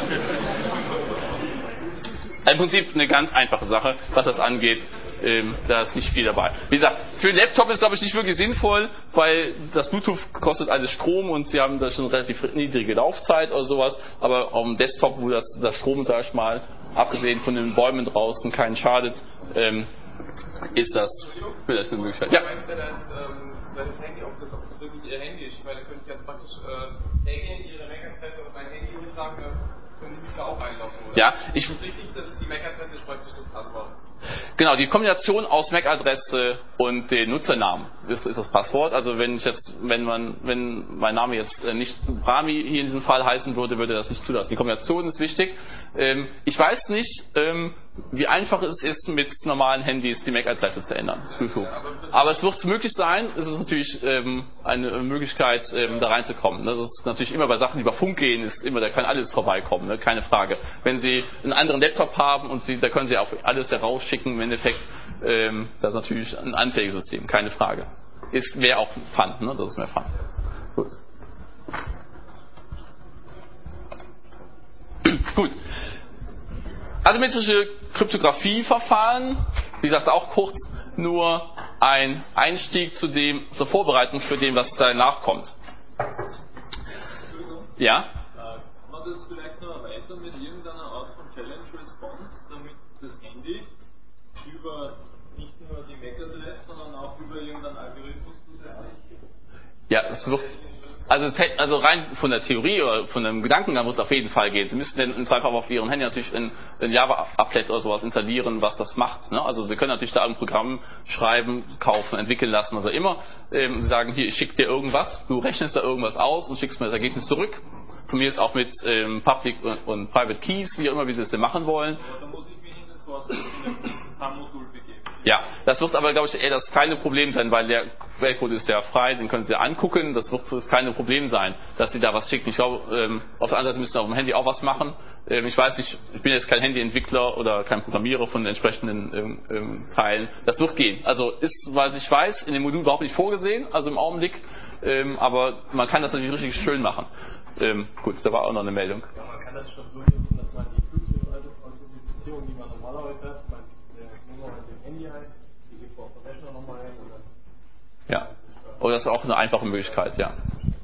Im Prinzip eine ganz einfache Sache, was das angeht. Ähm, da ist nicht viel dabei. Wie gesagt, für den Laptop ist es, glaube ich, nicht wirklich sinnvoll, weil das Bluetooth kostet alles Strom und Sie haben da schon eine relativ niedrige Laufzeit oder sowas. Aber auf dem Desktop, wo das, das Strom, sag ich mal, abgesehen von den Bäumen draußen keinen schadet, ähm, ist das vielleicht eine Möglichkeit. Ja. Weißt du, dass, ähm, das Handy, ob das, ob das wirklich Ihr Handy ist? Ich meine, da könnte ich jetzt praktisch äh, hergehen, Ihre M A C-Adresse auf mein Handy übertragen, dann können Sie mich da auch einloggen, oder? Ja, ich. Ist richtig, dass die M A C-Adresse ist praktisch das Passwort? Genau, die Kombination aus M A C-Adresse und den Nutzernamen ist, ist das Passwort. Also wenn ich jetzt, wenn man, wenn mein Name jetzt nicht Rami hier in diesem Fall heißen würde, würde das nicht zulassen. Die Kombination ist wichtig. Ähm, ich weiß nicht, ähm, wie einfach es ist, mit normalen Handys die M A C-Adresse zu ändern. Aber es wird möglich sein. Es ist natürlich ähm, eine Möglichkeit, ähm, da reinzukommen. Das ist natürlich immer bei Sachen, die über Funk gehen, ist immer, da kann alles vorbeikommen, ne? Keine Frage. Wenn Sie einen anderen Laptop haben und Sie, da können Sie auch alles herausschicken, im Endeffekt, ähm, das ist natürlich ein anfälliges System, keine Frage. Ist, wäre auch Fun, ne? Das ist mehr Fun. Gut. Gut. Asymmetrische Kryptographieverfahren, wie gesagt, auch kurz nur ein Einstieg zu dem, zur Vorbereitung für dem, was danach kommt. Ja? Kann man das vielleicht noch erweitern mit irgendeiner Art von Challenge Response, damit das Handy über nicht nur die M A C-Adresse, sondern auch über irgendeinen Algorithmus zusätzlich? Ja, es wird. Also, also rein von der Theorie oder von dem Gedankengang wird es auf jeden Fall gehen. Sie müssen dann im Zweifel auf Ihrem Handy natürlich ein, ein Java-Applet oder sowas installieren, was das macht. Ne? Also Sie können natürlich da ein Programm schreiben, kaufen, entwickeln lassen, also immer. Ähm, Sie sagen, hier, ich schicke dir irgendwas, du rechnest da irgendwas aus und schickst mir das Ergebnis zurück. Von mir ist auch mit ähm, Public und, und Private Keys, wie auch immer, wie Sie es denn machen wollen. Aber da muss ich mich in das Source Code P A M-Modul begeben. Ja, das wird aber, glaube ich, eher das kleine Problem sein, weil der Quellcode ist ja frei, den können Sie ja angucken, das wird das keine Problem sein, dass Sie da was schicken. Ich glaube, ähm, auf der anderen Seite müssen Sie auf dem Handy auch was machen. Ähm, ich weiß nicht, ich bin jetzt kein Handyentwickler oder kein Programmierer von den entsprechenden ähm, ähm, Teilen. Das wird gehen. Also ist, was ich weiß, in dem Modul überhaupt nicht vorgesehen, also im Augenblick, ähm, aber man kann das natürlich richtig schön machen. Ähm, gut, da war auch noch eine Meldung. Ja, man kann das schon durchsetzen, dass man die Flugzeug-Authentifizierung, die man normalerweise hat, man gibt eine Nummer in dem Handy ein, die gibt man auf der Rechner nochmal ein. Und dann ja, oder das ist auch eine einfache Möglichkeit, ja.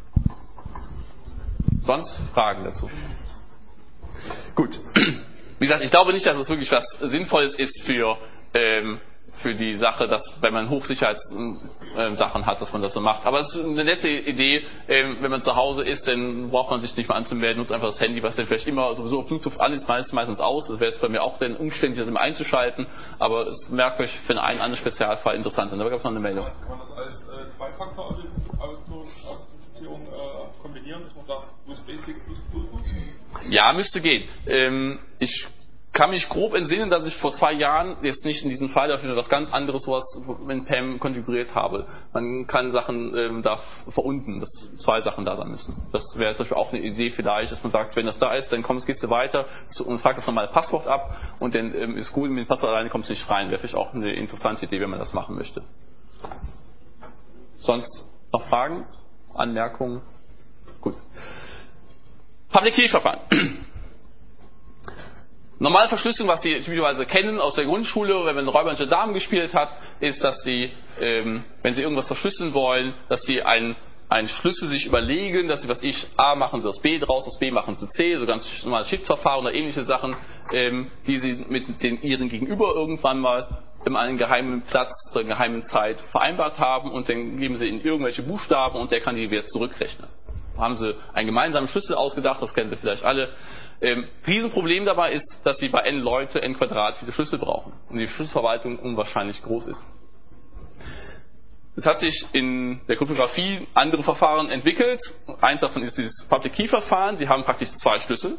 Sonst Fragen dazu? Gut. Wie gesagt, ich glaube nicht, dass es wirklich was Sinnvolles ist für, ähm, für die Sache, dass wenn man Hochsicherheitssachen hat, dass man das so macht. Aber es ist eine nette Idee, ähm, wenn man zu Hause ist, dann braucht man sich nicht mehr anzumelden, nutzt einfach das Handy, was dann vielleicht immer sowieso auf Bluetooth alles meistens, meistens aus. Das wäre es bei mir auch dann umständlich, das immer einzuschalten. Aber es merkt euch für einen anderen Spezialfall interessant. Und da gab es noch eine Meldung. Kann man das als äh, Zwei-Faktor-Authentifizierung äh, kombinieren, dass man sagt, U S B-Stick plus Bluetooth? Ja, müsste gehen. Ähm, ich kann mich grob entsinnen, dass ich vor zwei Jahren, jetzt nicht in diesem Fall, dafür was ganz anderes, was in P A M konfiguriert habe. Man kann Sachen ähm, da verunten, dass zwei Sachen da sein müssen. Das wäre zum Beispiel auch eine Idee vielleicht, dass man sagt, wenn das da ist, dann kommst, gehst du weiter und fragst das normale Passwort ab und dann ähm, ist gut, mit dem Passwort alleine kommst du nicht rein. Wäre vielleicht auch eine interessante Idee, wenn man das machen möchte. Sonst noch Fragen? Anmerkungen? Gut. Public Key Verfahren. Normale Verschlüsselung, was Sie typischerweise kennen aus der Grundschule, wenn man Räuber und Gendarmen gespielt hat, ist, dass Sie, ähm, wenn Sie irgendwas verschlüsseln wollen, dass Sie einen, einen Schlüssel sich überlegen, dass Sie, was ich, A machen Sie aus B draus, aus B machen Sie C, so ganz normales Shift-Verfahren oder ähnliche Sachen, ähm, die Sie mit den Ihren Gegenüber irgendwann mal in einem geheimen Platz zu einer geheimen Zeit vereinbart haben und dann geben Sie Ihnen irgendwelche Buchstaben und der kann die wieder zurückrechnen. Da haben Sie einen gemeinsamen Schlüssel ausgedacht, das kennen Sie vielleicht alle. Ähm, Riesenproblem dabei ist, dass Sie bei n Leute n Quadrat viele Schlüssel brauchen und die Schlüsselverwaltung unwahrscheinlich groß ist. Es hat sich in der Kryptographie andere Verfahren entwickelt. Eins davon ist dieses Public Key Verfahren. Sie haben praktisch zwei Schlüssel,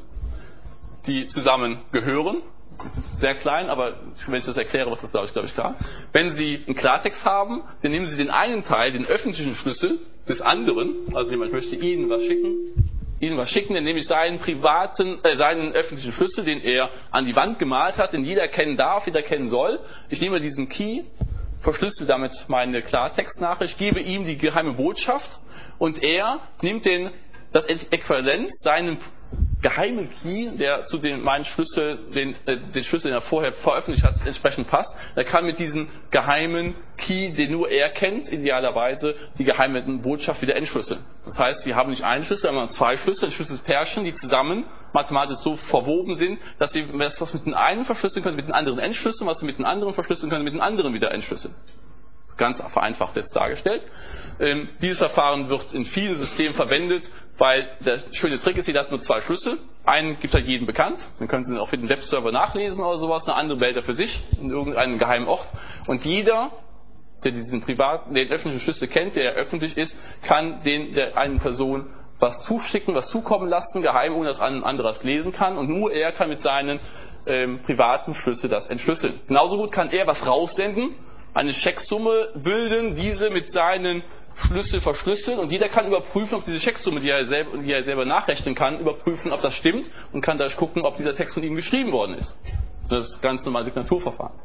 die zusammen gehören. Das ist sehr klein, aber wenn ich das erkläre, was das glaube ich, glaube ich klar. Wenn Sie einen Klartext haben, dann nehmen Sie den einen Teil, den öffentlichen Schlüssel des anderen, also jemand möchte Ihnen was schicken, Ihnen was schicken, dann nehme ich seinen privaten, äh, seinen öffentlichen Schlüssel, den er an die Wand gemalt hat, den jeder kennen darf, jeder kennen soll. Ich nehme diesen Key, verschlüssel damit meine Klartextnachricht, gebe ihm die geheime Botschaft und er nimmt den, das Äquivalent, seinen geheimen Key, der zu den meinen Schlüssel, den, äh, den Schlüssel, den er vorher veröffentlicht hat, entsprechend passt. Er kann mit diesem geheimen Key, den nur er kennt, idealerweise die geheime Botschaft wieder entschlüsseln. Das heißt, Sie haben nicht einen Schlüssel, sondern zwei Schlüssel, ein Schlüsselpärchen, die zusammen mathematisch so verwoben sind, dass Sie was mit dem einen verschlüsseln können, mit dem anderen entschlüsseln, was Sie mit dem anderen verschlüsseln können, mit dem anderen wieder entschlüsseln. Ganz vereinfacht jetzt dargestellt. Ähm, dieses Verfahren wird in vielen Systemen verwendet, weil der schöne Trick ist, jeder hat nur zwei Schlüssel. Einen gibt halt jedem bekannt, dann können Sie ihn auf jedem Webserver nachlesen oder sowas, eine andere behält er für sich, in irgendeinem geheimen Ort. Und jeder, der diesen privaten, den öffentlichen Schlüssel kennt, der öffentlich ist, kann den der einen Person was zuschicken, was zukommen lassen, geheim, ohne dass ein anderer es lesen kann. Und nur er kann mit seinen ähm, privaten Schlüssel das entschlüsseln. Genauso gut kann er was raussenden, eine Schecksumme bilden, diese mit seinen Schlüssel verschlüsseln und jeder kann überprüfen, ob diese Schecksumme, die er selber, die er selber nachrechnen kann, überprüfen, ob das stimmt und kann da gucken, ob dieser Text von ihm geschrieben worden ist. Das ist ganz normales Signaturverfahren.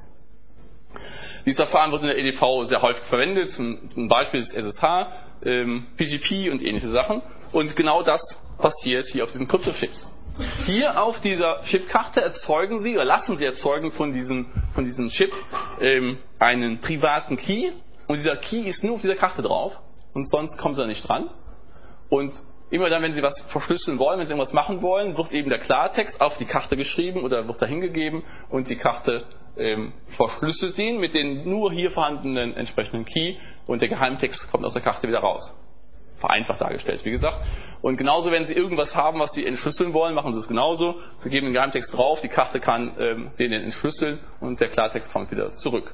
Dieses Verfahren wird in der E D V sehr häufig verwendet. Ein Beispiel ist S S H, ähm, P G P und ähnliche Sachen. Und genau das passiert hier auf diesen Kryptochips. Hier auf dieser Chipkarte erzeugen Sie oder lassen Sie erzeugen von diesem, von diesem Chip ähm, einen privaten Key und dieser Key ist nur auf dieser Karte drauf und sonst kommen Sie da nicht dran. Und immer dann, wenn Sie was verschlüsseln wollen, wenn Sie irgendwas machen wollen, wird eben der Klartext auf die Karte geschrieben oder wird dahin gegeben und die Karte ähm, verschlüsselt ihn mit den nur hier vorhandenen entsprechenden Key und der Geheimtext kommt aus der Karte wieder raus. Vereinfacht dargestellt, wie gesagt. Und genauso, wenn Sie irgendwas haben, was Sie entschlüsseln wollen, machen Sie es genauso. Sie geben den Geheimtext drauf, die Karte kann ähm, den entschlüsseln und der Klartext kommt wieder zurück.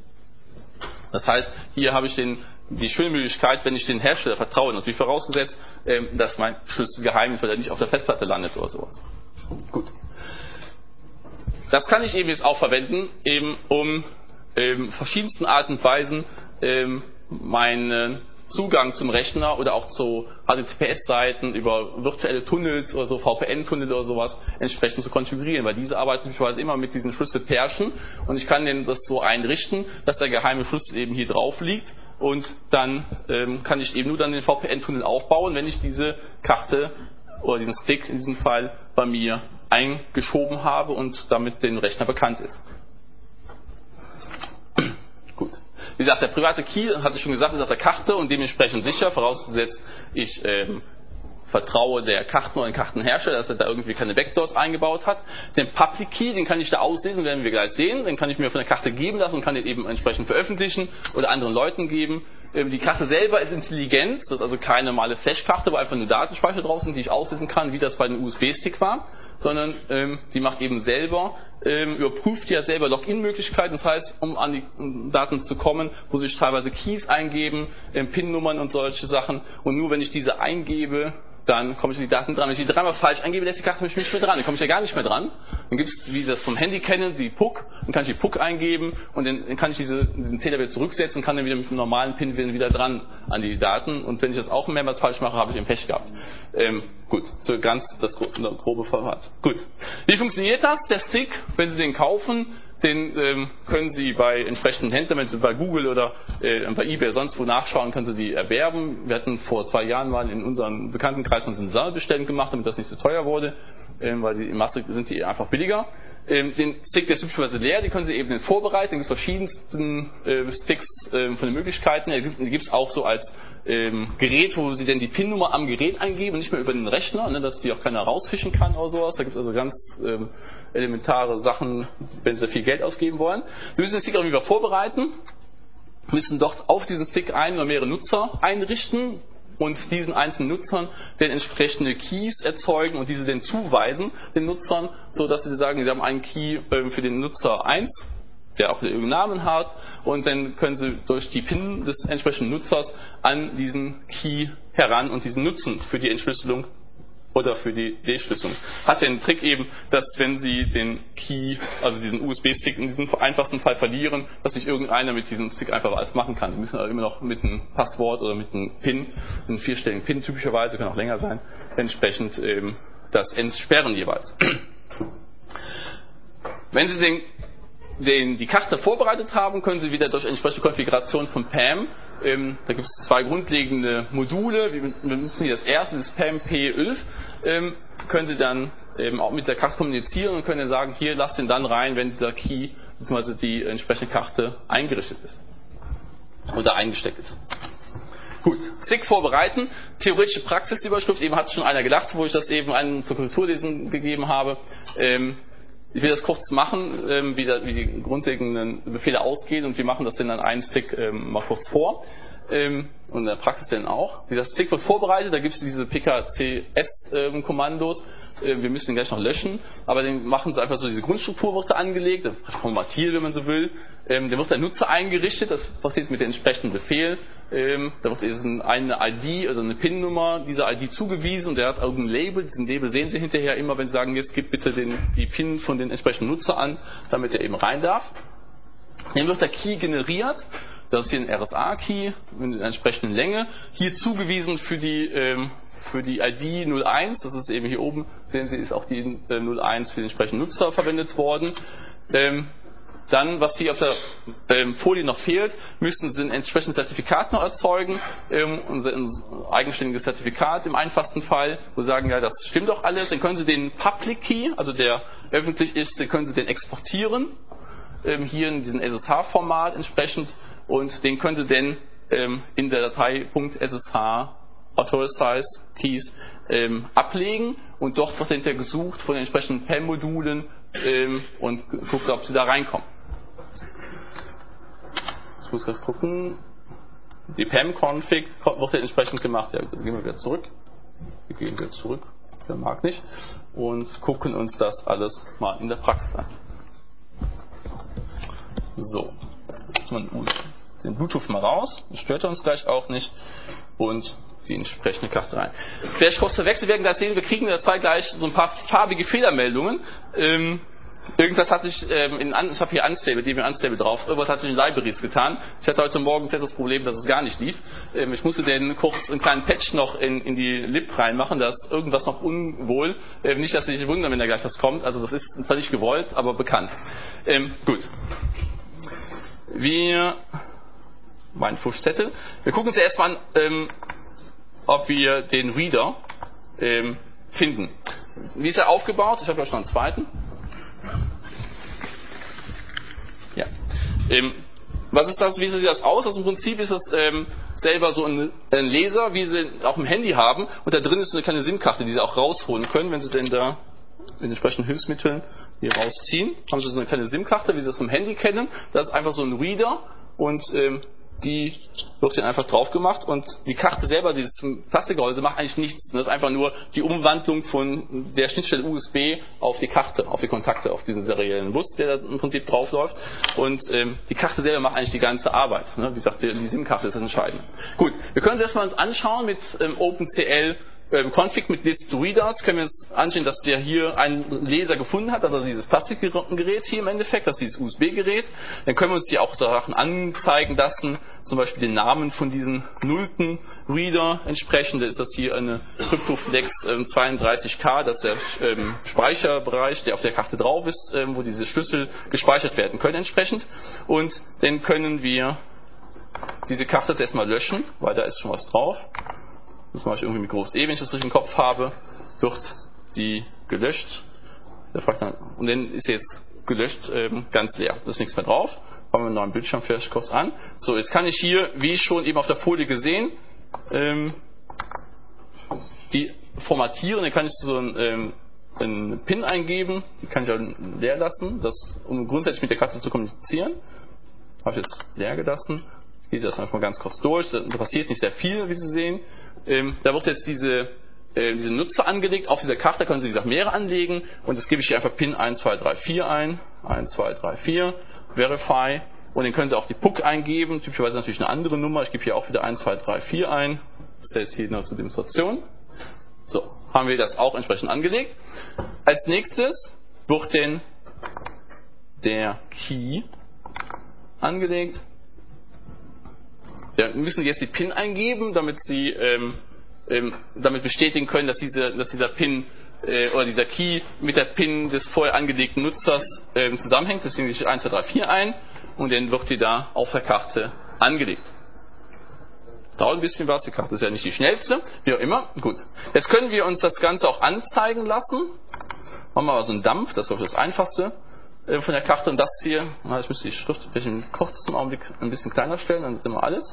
Das heißt, hier habe ich den, die schöne Möglichkeit, wenn ich den Hersteller vertraue, natürlich vorausgesetzt, ähm, dass mein Schlüssel geheim ist, weil er nicht auf der Festplatte landet oder sowas. Gut. Das kann ich eben jetzt auch verwenden, eben um ähm, verschiedensten Arten und Weisen ähm, meinen Zugang zum Rechner oder auch zu H T T P S-Seiten über virtuelle Tunnels oder so, V P N-Tunnel oder sowas entsprechend zu konfigurieren, weil diese arbeiten beispielsweise immer mit diesen Schlüsselpärchen und ich kann denen das so einrichten, dass der geheime Schlüssel eben hier drauf liegt und dann ähm, kann ich eben nur dann den V P N-Tunnel aufbauen, wenn ich diese Karte oder diesen Stick in diesem Fall bei mir eingeschoben habe und damit dem Rechner bekannt ist. Gut. Wie gesagt, der private Key, hatte ich schon gesagt, ist auf der Karte und dementsprechend sicher, vorausgesetzt, ich ähm, vertraue der Karten- oder den Kartenhersteller, dass er da irgendwie keine Backdoors eingebaut hat. Den Public Key, den kann ich da auslesen, werden wir gleich sehen. Den kann ich mir von der Karte geben lassen und kann den eben entsprechend veröffentlichen oder anderen Leuten geben. Ähm, die Karte selber ist intelligent, das ist also keine normale Flashkarte, wo einfach nur Datenspeicher drauf sind, die ich auslesen kann, wie das bei einem U S B-Stick war, sondern ähm, die macht eben selber, ähm, überprüft ja selber Login-Möglichkeiten, das heißt, um an die um Daten zu kommen, muss ich teilweise Keys eingeben, ähm, PIN-Nummern und solche Sachen, und nur wenn ich diese eingebe, dann komme ich an die Daten dran. Wenn ich die dreimal falsch eingebe, lässt die Karte mich nicht mehr dran. Dann komme ich ja gar nicht mehr dran. Dann gibt es, wie ich das vom Handy kenne, die P U C. Dann kann ich die P U C eingeben und dann, dann kann ich diese, diesen Zähler wieder zurücksetzen und kann dann wieder mit einem normalen PIN wieder dran an die Daten. Und wenn ich das auch mehrmals falsch mache, habe ich eben Pech gehabt. Ähm, gut, so ganz das grobe Verfahren. Gut. Wie funktioniert das? Der Stick, wenn Sie den kaufen, den ähm, können Sie bei entsprechenden Händlern, wenn Sie bei Google oder äh, bei eBay oder sonst wo nachschauen, können Sie die erwerben. Wir hatten vor zwei Jahren mal in unserem Bekanntenkreis uns eine Sammelbestellung gemacht, damit das nicht so teuer wurde, ähm, weil die in Masse sind die einfach billiger. Ähm, den Stick, der ist typischerweise leer, den können Sie eben vorbereiten. Es gibt verschiedensten äh, Sticks äh, von den Möglichkeiten. Die gibt es auch so als ähm, Gerät, wo Sie denn die PIN-Nummer am Gerät eingeben, nicht mehr über den Rechner, ne, dass die auch keiner rausfischen kann oder sowas. Da gibt es also ganz ähm, elementare Sachen, wenn Sie viel Geld ausgeben wollen. Sie müssen den Stick auch wieder vorbereiten, müssen dort auf diesen Stick einen oder mehrere Nutzer einrichten und diesen einzelnen Nutzern dann entsprechende Keys erzeugen und diese dann zuweisen den Nutzern, so dass sie sagen, sie haben einen Key für den Nutzer eins, der auch einen Namen hat, und dann können sie durch die PIN des entsprechenden Nutzers an diesen Key heran und diesen nutzen für die Entschlüsselung oder für die Deschlüsselung. Hat den Trick eben, dass wenn Sie den Key, also diesen U S B-Stick in diesem einfachsten Fall verlieren, dass nicht irgendeiner mit diesem Stick einfach alles machen kann. Sie müssen aber immer noch mit einem Passwort oder mit einem PIN, einem vierstelligen PIN typischerweise, kann auch länger sein, entsprechend ähm, das entsperren jeweils. Wenn Sie den Den, die Karte vorbereitet haben, können Sie wieder durch entsprechende Konfiguration von P A M, ähm, da gibt es zwei grundlegende Module, wir benutzen hier das erste, das P A M P elf, ähm, können Sie dann ähm, auch mit der Karte kommunizieren und können dann sagen, hier lasst den dann rein, wenn dieser Key bzw. die entsprechende Karte eingerichtet ist oder eingesteckt ist. Gut, Stick vorbereiten, theoretische Praxisüberschrift, eben hat schon einer gedacht, wo ich das eben einen zur Kulturlesen gegeben habe. Ähm, Ich will das kurz machen, ähm, wie, da, wie die grundlegenden Befehle ausgehen, und wir machen das dann an einem Stick ähm, mal kurz vor. Ähm, und in der Praxis dann auch. Dieser Stick wird vorbereitet, da gibt es diese P K C S-Kommandos. Ähm, wir müssen ihn gleich noch löschen, aber dann machen sie einfach so, diese Grundstruktur wird da angelegt, formatiert, wenn man so will. Ähm, dann wird der Nutzer eingerichtet, das passiert mit dem entsprechenden Befehl. Ähm, da wird eben eine I D, also eine PIN-Nummer dieser I D zugewiesen, und der hat irgendein Label. Diesen Label sehen Sie hinterher immer, wenn Sie sagen, jetzt gib bitte den, die PIN von den entsprechenden Nutzer an, damit er eben rein darf. Dann wird der Key generiert. Das ist hier ein R S A-Key mit einer entsprechenden Länge. Hier zugewiesen für die, ähm, für die I D null eins. Das ist eben hier oben, sehen Sie, ist auch die äh, null eins für den entsprechenden Nutzer verwendet worden. Ähm, Dann, was hier auf der ähm, Folie noch fehlt, müssen Sie ein entsprechendes Zertifikat noch erzeugen, ähm, ein eigenständiges Zertifikat im einfachsten Fall, wo Sie sagen, ja, das stimmt doch alles. Dann können Sie den Public Key, also der öffentlich ist, dann können Sie den exportieren, ähm, hier in diesem S S H-Format entsprechend, und den können Sie dann ähm, in der Datei .ssh Authorize Keys ähm, ablegen, und dort wird hinterher gesucht von den entsprechenden P A M-Modulen ähm, und guckt, ob Sie da reinkommen. Ich muss gerade gucken. Die P A M-Config wird ja entsprechend gemacht. Ja, dann gehen wir wieder zurück. Wir gehen wieder zurück. Wer mag nicht. Und gucken uns das alles mal in der Praxis an. So. Den Bluetooth mal raus. Das stört uns gleich auch nicht. Und die entsprechende Karte rein. Vielleicht kurz verwechselt, wir werden gleich sehen, wir kriegen dazu gleich so ein paar farbige Fehlermeldungen. Ähm, Irgendwas hat sich, ähm, in, ich habe hier Unstable, die mir Unstable drauf, irgendwas hat sich in Libraries getan. Ich hatte heute Morgen das Problem, dass es gar nicht lief. Ähm, ich musste den kurz einen kleinen Patch noch in, in die Lib reinmachen, da ist irgendwas noch unwohl. Ähm, nicht, dass Sie sich wundern, wenn da gleich was kommt. Also das ist zwar nicht gewollt, aber bekannt. Ähm, gut. Wir, mein Fuschzettel. Wir gucken uns ja erstmal an, ähm, ob wir den Reader ähm, finden. Wie ist er aufgebaut? Ich habe ja schon einen zweiten. Ja. Ähm, was ist das? Wie sieht das aus? Also im Prinzip ist das ähm, selber so ein, ein Laser, wie Sie auch im Handy haben, und da drin ist eine kleine SIM-Karte, die Sie auch rausholen können, wenn Sie denn da mit entsprechenden Hilfsmitteln hier rausziehen. Haben Sie so eine kleine SIM-Karte, wie Sie das vom Handy kennen. Das ist einfach so ein Reader, und ähm, die wird dann einfach drauf gemacht und die Karte selber, dieses Plastikgehäuse, macht eigentlich nichts. Das ist einfach nur die Umwandlung von der Schnittstelle U S B auf die Karte, auf die Kontakte, auf diesen seriellen Bus, der da im Prinzip draufläuft. Und ähm, die Karte selber macht eigentlich die ganze Arbeit. Ne? Wie gesagt, die, die SIM-Karte ist das Entscheidende. Gut, wir können uns erstmal uns anschauen mit ähm, OpenCL ähm, Config mit List Readers. Können wir uns anschauen, dass der hier einen Leser gefunden hat, also dieses Plastikgerät hier im Endeffekt, das ist dieses U S B-Gerät. Dann können wir uns hier auch Sachen anzeigen lassen, zum Beispiel den Namen von diesem nullten Reader entsprechend. Da ist das hier eine Cryptoflex ähm, zweiunddreißig K, das ist der ähm, Speicherbereich, der auf der Karte drauf ist, ähm, wo diese Schlüssel gespeichert werden können entsprechend. Und dann können wir diese Karte jetzt erstmal löschen, weil da ist schon was drauf. Das mache ich irgendwie mit Groß E, wenn ich das richtig im Kopf habe, wird die gelöscht. Der fragt dann, und dann ist sie jetzt gelöscht, ähm, ganz leer. Da ist nichts mehr drauf. Fangen wir einen neuen Bildschirm vielleicht kurz an. So, jetzt kann ich hier, wie schon eben auf der Folie gesehen, ähm, die formatieren. Dann kann ich so einen, ähm, einen PIN eingeben. Die kann ich auch leer lassen, das, um grundsätzlich mit der Karte zu kommunizieren. Habe ich jetzt leer gelassen. Ich gehe das einfach mal ganz kurz durch. Da passiert nicht sehr viel, wie Sie sehen. Ähm, da wird jetzt diese, äh, diese Nutzer angelegt. Auf dieser Karte können Sie, wie gesagt, mehrere anlegen. Und jetzt gebe ich hier einfach PIN eins zwei drei vier ein. eins zwei drei vier. Verify. Und dann können Sie auch die P U C eingeben. Typischerweise natürlich eine andere Nummer. Ich gebe hier auch wieder eins zwei drei vier ein. Das ist jetzt hier noch zur Demonstration. So, haben wir das auch entsprechend angelegt. Als nächstes wird denn der Key angelegt. Ja, müssen Sie jetzt die PIN eingeben, damit Sie ähm, ähm, damit bestätigen können, dass, diese, dass dieser PIN äh, oder dieser Key mit der PIN des vorher angelegten Nutzers ähm, zusammenhängt. Deswegen gebe ich eins zwei drei vier ein und dann wird die da auf der Karte angelegt. Dauert ein bisschen was, die Karte ist ja nicht die schnellste, wie auch immer. Gut. Jetzt können wir uns das Ganze auch anzeigen lassen. Machen wir mal so einen Dump, das ist das Einfachste äh, von der Karte. Und das hier, na, ich müsste die Schrift vielleicht im kurzen Augenblick ein bisschen kleiner stellen, dann sehen wir alles.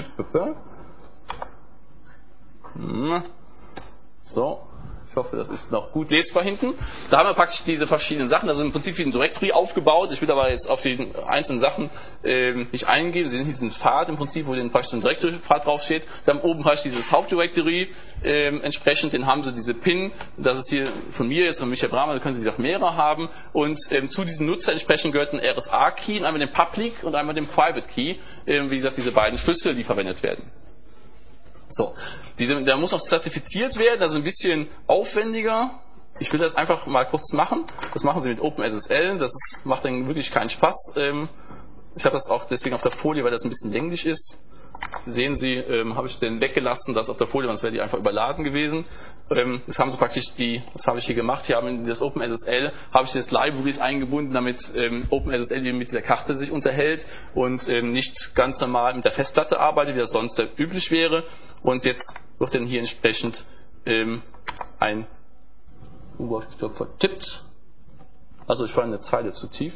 So, ich hoffe, das ist noch gut lesbar hinten. Da haben wir praktisch diese verschiedenen Sachen. Das ist im Prinzip wie ein Directory aufgebaut. Ich will aber jetzt auf die einzelnen Sachen ähm, nicht eingehen. Sie sehen hier diesen Pfad im Prinzip, wo dann praktisch ein Directory-Pfad draufsteht. Sie haben oben praktisch dieses Hauptdirectory ähm, entsprechend. Den haben Sie diese PIN. Das ist hier von mir jetzt und Michael Brahmer. Da können Sie, wie gesagt, mehrere haben. Und ähm, zu diesen Nutzer entsprechend gehört ein R S A-Key, einmal den Public und einmal den Private Key. Ähm, wie gesagt, diese beiden Schlüssel, die verwendet werden. So, diese, da muss noch zertifiziert werden, das ist ein bisschen aufwendiger. Ich will das einfach mal kurz machen. Das machen Sie mit OpenSSL, das ist, macht dann wirklich keinen Spaß. Ähm, ich habe das auch deswegen auf der Folie, weil das ein bisschen länglich ist. Das sehen Sie, ähm, habe ich den weggelassen, das auf der Folie, sonst wäre die einfach überladen gewesen. Ähm, das haben Sie praktisch die, was habe ich hier gemacht? Hier haben in das OpenSSL, habe ich das Libraries eingebunden, damit ähm, OpenSSL mit der Karte sich unterhält und ähm, nicht ganz normal mit der Festplatte arbeitet, wie das sonst üblich wäre. Und jetzt wird dann hier entsprechend ähm, ein U-Box-Stück vertippt. Also ich war eine Zeile zu tief.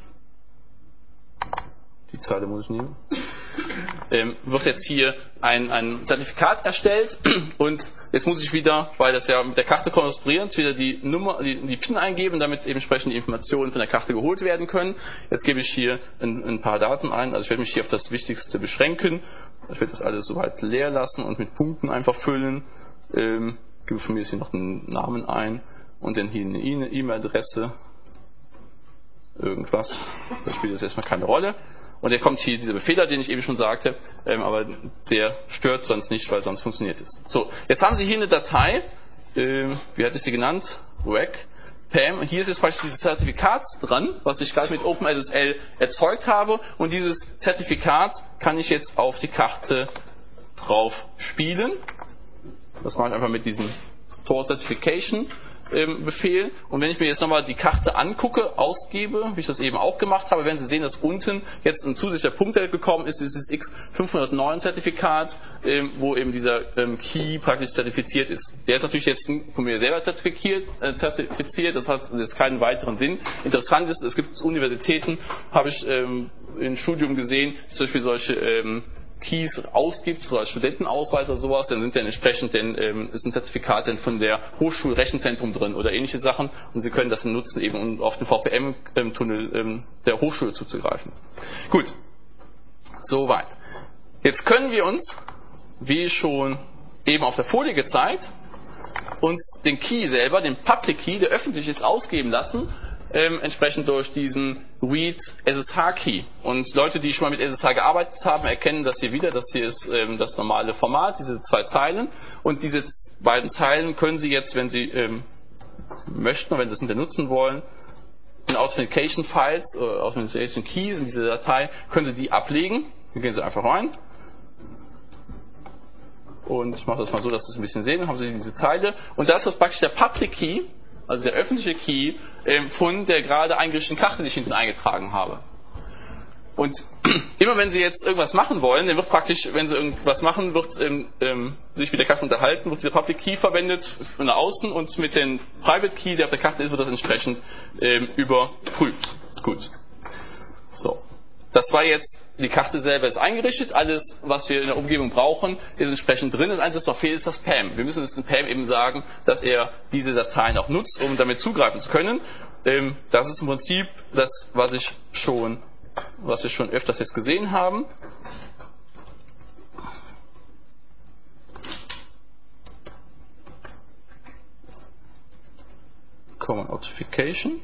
Die Zeile muss ich nehmen. Ähm, wird jetzt hier ein, ein Zertifikat erstellt und jetzt muss ich wieder, weil das ja mit der Karte korrespondiert, wieder die Nummer, die, die PIN eingeben, damit eben entsprechend die Informationen von der Karte geholt werden können. Jetzt gebe ich hier ein, ein paar Daten ein, also ich werde mich hier auf das Wichtigste beschränken. Ich werde das alles soweit leer lassen und mit Punkten einfach füllen. Ähm, gebe von mir jetzt hier noch einen Namen ein und dann hier eine E-Mail-Adresse. Irgendwas. Das spielt jetzt erstmal keine Rolle. Und dann kommt hier dieser Befehler, den ich eben schon sagte, ähm, aber der stört sonst nicht, weil sonst funktioniert es. So, jetzt haben Sie hier eine Datei, ähm, wie hatte ich sie genannt? Rack, P A M. Hier ist jetzt praktisch dieses Zertifikat dran, was ich gerade mit OpenSSL erzeugt habe. Und dieses Zertifikat kann ich jetzt auf die Karte drauf spielen. Das mache ich einfach mit diesem Store Certification Befehl. Und wenn ich mir jetzt nochmal die Karte angucke, ausgebe, wie ich das eben auch gemacht habe, werden Sie sehen, dass unten jetzt ein zusätzlicher Punkt gekommen ist, dieses X fünfhundertneun Zertifikat, wo eben dieser Key praktisch zertifiziert ist. Der ist natürlich jetzt von mir selber zertifiziert, äh, zertifiziert, das hat jetzt keinen weiteren Sinn. Interessant ist, es gibt Universitäten, habe ich ähm, im Studium gesehen, zum Beispiel solche ähm, Keys ausgibt, so als Studentenausweis oder sowas, dann sind dann entsprechend dann, ähm, ist ein Zertifikat dann von der Hochschulrechenzentrum drin oder ähnliche Sachen und Sie können das dann nutzen, eben um auf den V P N-Tunnel ähm, der Hochschule zuzugreifen. Gut, soweit. Jetzt können wir uns, wie schon eben auf der Folie gezeigt, uns den Key selber, den Public Key, der öffentlich ist, ausgeben lassen, ähm, entsprechend durch diesen Read S S H Key. Und Leute, die schon mal mit S S H gearbeitet haben, erkennen das hier wieder. Das hier ist ähm, das normale Format, diese zwei Zeilen. Und diese beiden Zeilen können Sie jetzt, wenn Sie ähm, möchten, oder wenn Sie es hinterher nutzen wollen, in Authentication Files, äh, Authentication Keys in diese Datei, können Sie die ablegen. Hier gehen Sie einfach rein. Und ich mache das mal so, dass Sie es ein bisschen sehen. Dann haben Sie diese Zeile. Und das ist praktisch der Public Key, also der öffentliche Key ähm, von der gerade eingerichteten Karte, die ich hinten eingetragen habe. Und immer wenn Sie jetzt irgendwas machen wollen, dann wird praktisch, wenn Sie irgendwas machen, wird ähm, ähm, sich mit der Karte unterhalten, wird dieser Public Key verwendet von außen und mit dem Private Key, der auf der Karte ist, wird das entsprechend ähm, überprüft. Gut. So. Das war jetzt, die Karte selber ist eingerichtet, alles, was wir in der Umgebung brauchen, ist entsprechend drin. Das Einzige, was noch fehlt, ist das P A M. Wir müssen es dem P A M eben sagen, dass er diese Dateien auch nutzt, um damit zugreifen zu können. Ähm, das ist im Prinzip das, was ich schon, was wir schon öfters jetzt gesehen haben. Common Authentication.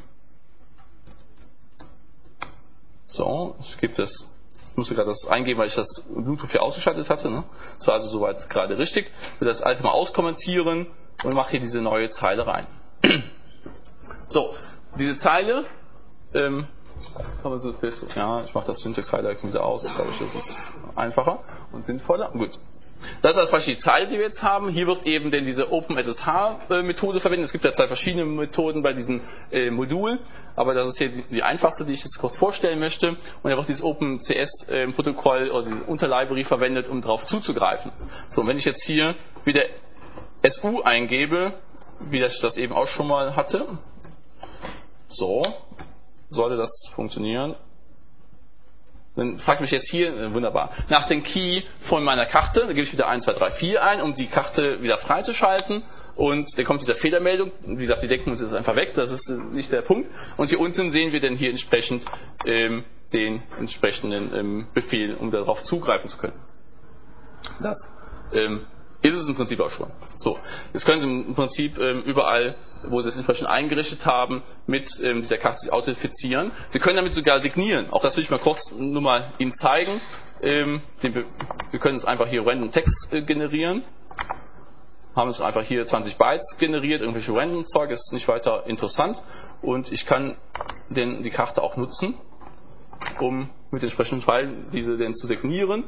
So, ich gebe das, ich musste gerade das eingeben, weil ich das Bluetooth hier ausgeschaltet hatte. Ne? Das war also soweit gerade richtig. Ich will das alte mal auskommentieren und mache hier diese neue Zeile rein. So, diese Zeile, ähm, kann man so, ja, ich mache das Syntax-Highlight wieder aus, glaube ich, das ist einfacher und sinnvoller. Gut. Das ist als Beispiel die Zeile, die wir jetzt haben. Hier wird eben denn diese OpenSSH-Methode verwendet. Es gibt ja zwei verschiedene Methoden bei diesem äh, Modul, aber das ist hier die, die einfachste, die ich jetzt kurz vorstellen möchte. Und da wird dieses OpenCS-Protokoll oder diese Unterlibrary verwendet, um darauf zuzugreifen. So, und wenn ich jetzt hier wieder S U eingebe, wie ich das eben auch schon mal hatte, so, sollte das funktionieren. Dann fragt mich jetzt hier, wunderbar, nach dem Key von meiner Karte. Da gebe ich wieder eins, zwei, drei, vier ein, um die Karte wieder freizuschalten. Und dann kommt diese Fehlermeldung. Wie gesagt, die denken uns jetzt einfach weg. Das ist nicht der Punkt. Und hier unten sehen wir dann hier entsprechend ähm, den entsprechenden ähm, Befehl, um darauf zugreifen zu können. Das ähm, ist es im Prinzip auch schon. So, jetzt können Sie im Prinzip ähm, überall, wo Sie es entsprechend eingerichtet haben, mit ähm, dieser Karte sich authentifizieren. Sie können damit sogar signieren. Auch das will ich mal kurz nur mal Ihnen zeigen. Ähm, den, wir können es einfach hier random Text äh, generieren. Haben es einfach hier zwanzig Bytes generiert, irgendwelche random Zeug, ist nicht weiter interessant. Und ich kann den, die Karte auch nutzen, um mit den entsprechenden Pfeilen diese denn zu signieren.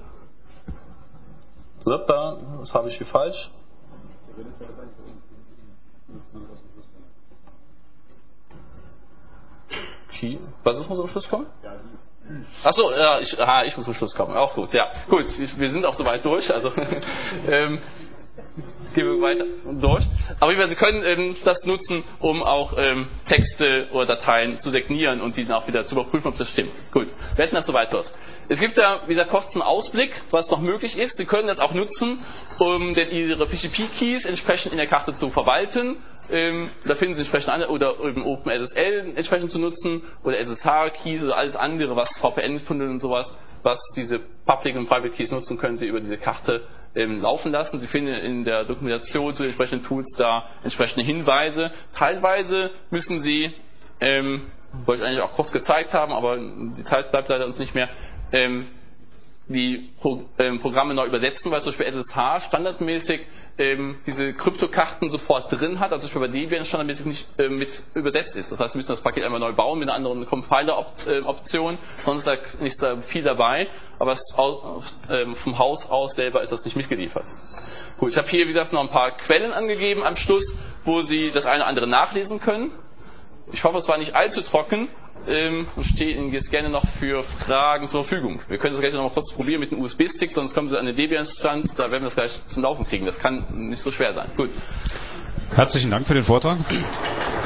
Was habe ich hier falsch? Key. Was ist, muss zum Schluss kommen? Achso, ja, ich, aha, ich muss zum Schluss kommen. Auch gut, ja. Gut, wir sind auch soweit durch. Also ähm, gehen wir weiter durch. Aber Sie können ähm, das nutzen, um auch ähm, Texte oder Dateien zu signieren und die dann auch wieder zu überprüfen, ob das stimmt. Gut, wir hätten das soweit durch. Es gibt da wieder kurz einen Ausblick, was noch möglich ist. Sie können das auch nutzen, um denn Ihre P G P-Keys entsprechend in der Karte zu verwalten. Ähm, da finden Sie entsprechend an, oder eben OpenSSL entsprechend zu nutzen oder S S H-Keys oder alles andere, was V P N-Tunnel und sowas, was diese Public und Private Keys nutzen, können Sie über diese Karte ähm, laufen lassen. Sie finden in der Dokumentation zu den entsprechenden Tools da entsprechende Hinweise. Teilweise müssen Sie, ähm, wollte ich eigentlich auch kurz gezeigt haben, aber die Zeit bleibt leider uns nicht mehr, ähm, die Pro, ähm, Programme neu übersetzen, weil zum Beispiel S S H standardmäßig ähm, diese Kryptokarten-Support drin hat, also zum Beispiel bei Debian standardmäßig nicht äh, mit übersetzt ist. Das heißt, wir müssen das Paket einmal neu bauen mit einer anderen Compiler-Option, sonst ist da nicht so viel dabei, aber es, ähm, vom Haus aus selber ist das nicht mitgeliefert. Gut, ich habe hier, wie gesagt, noch ein paar Quellen angegeben am Schluss, wo Sie das eine oder andere nachlesen können. Ich hoffe, es war nicht allzu trocken ähm, und stehe Ihnen jetzt gerne noch für Fragen zur Verfügung. Wir können das gleich noch mal kurz probieren mit einem U S B-Stick, sonst kommen Sie an den Debian-Stand, da werden wir das gleich zum Laufen kriegen. Das kann nicht so schwer sein. Gut. Herzlichen Dank für den Vortrag.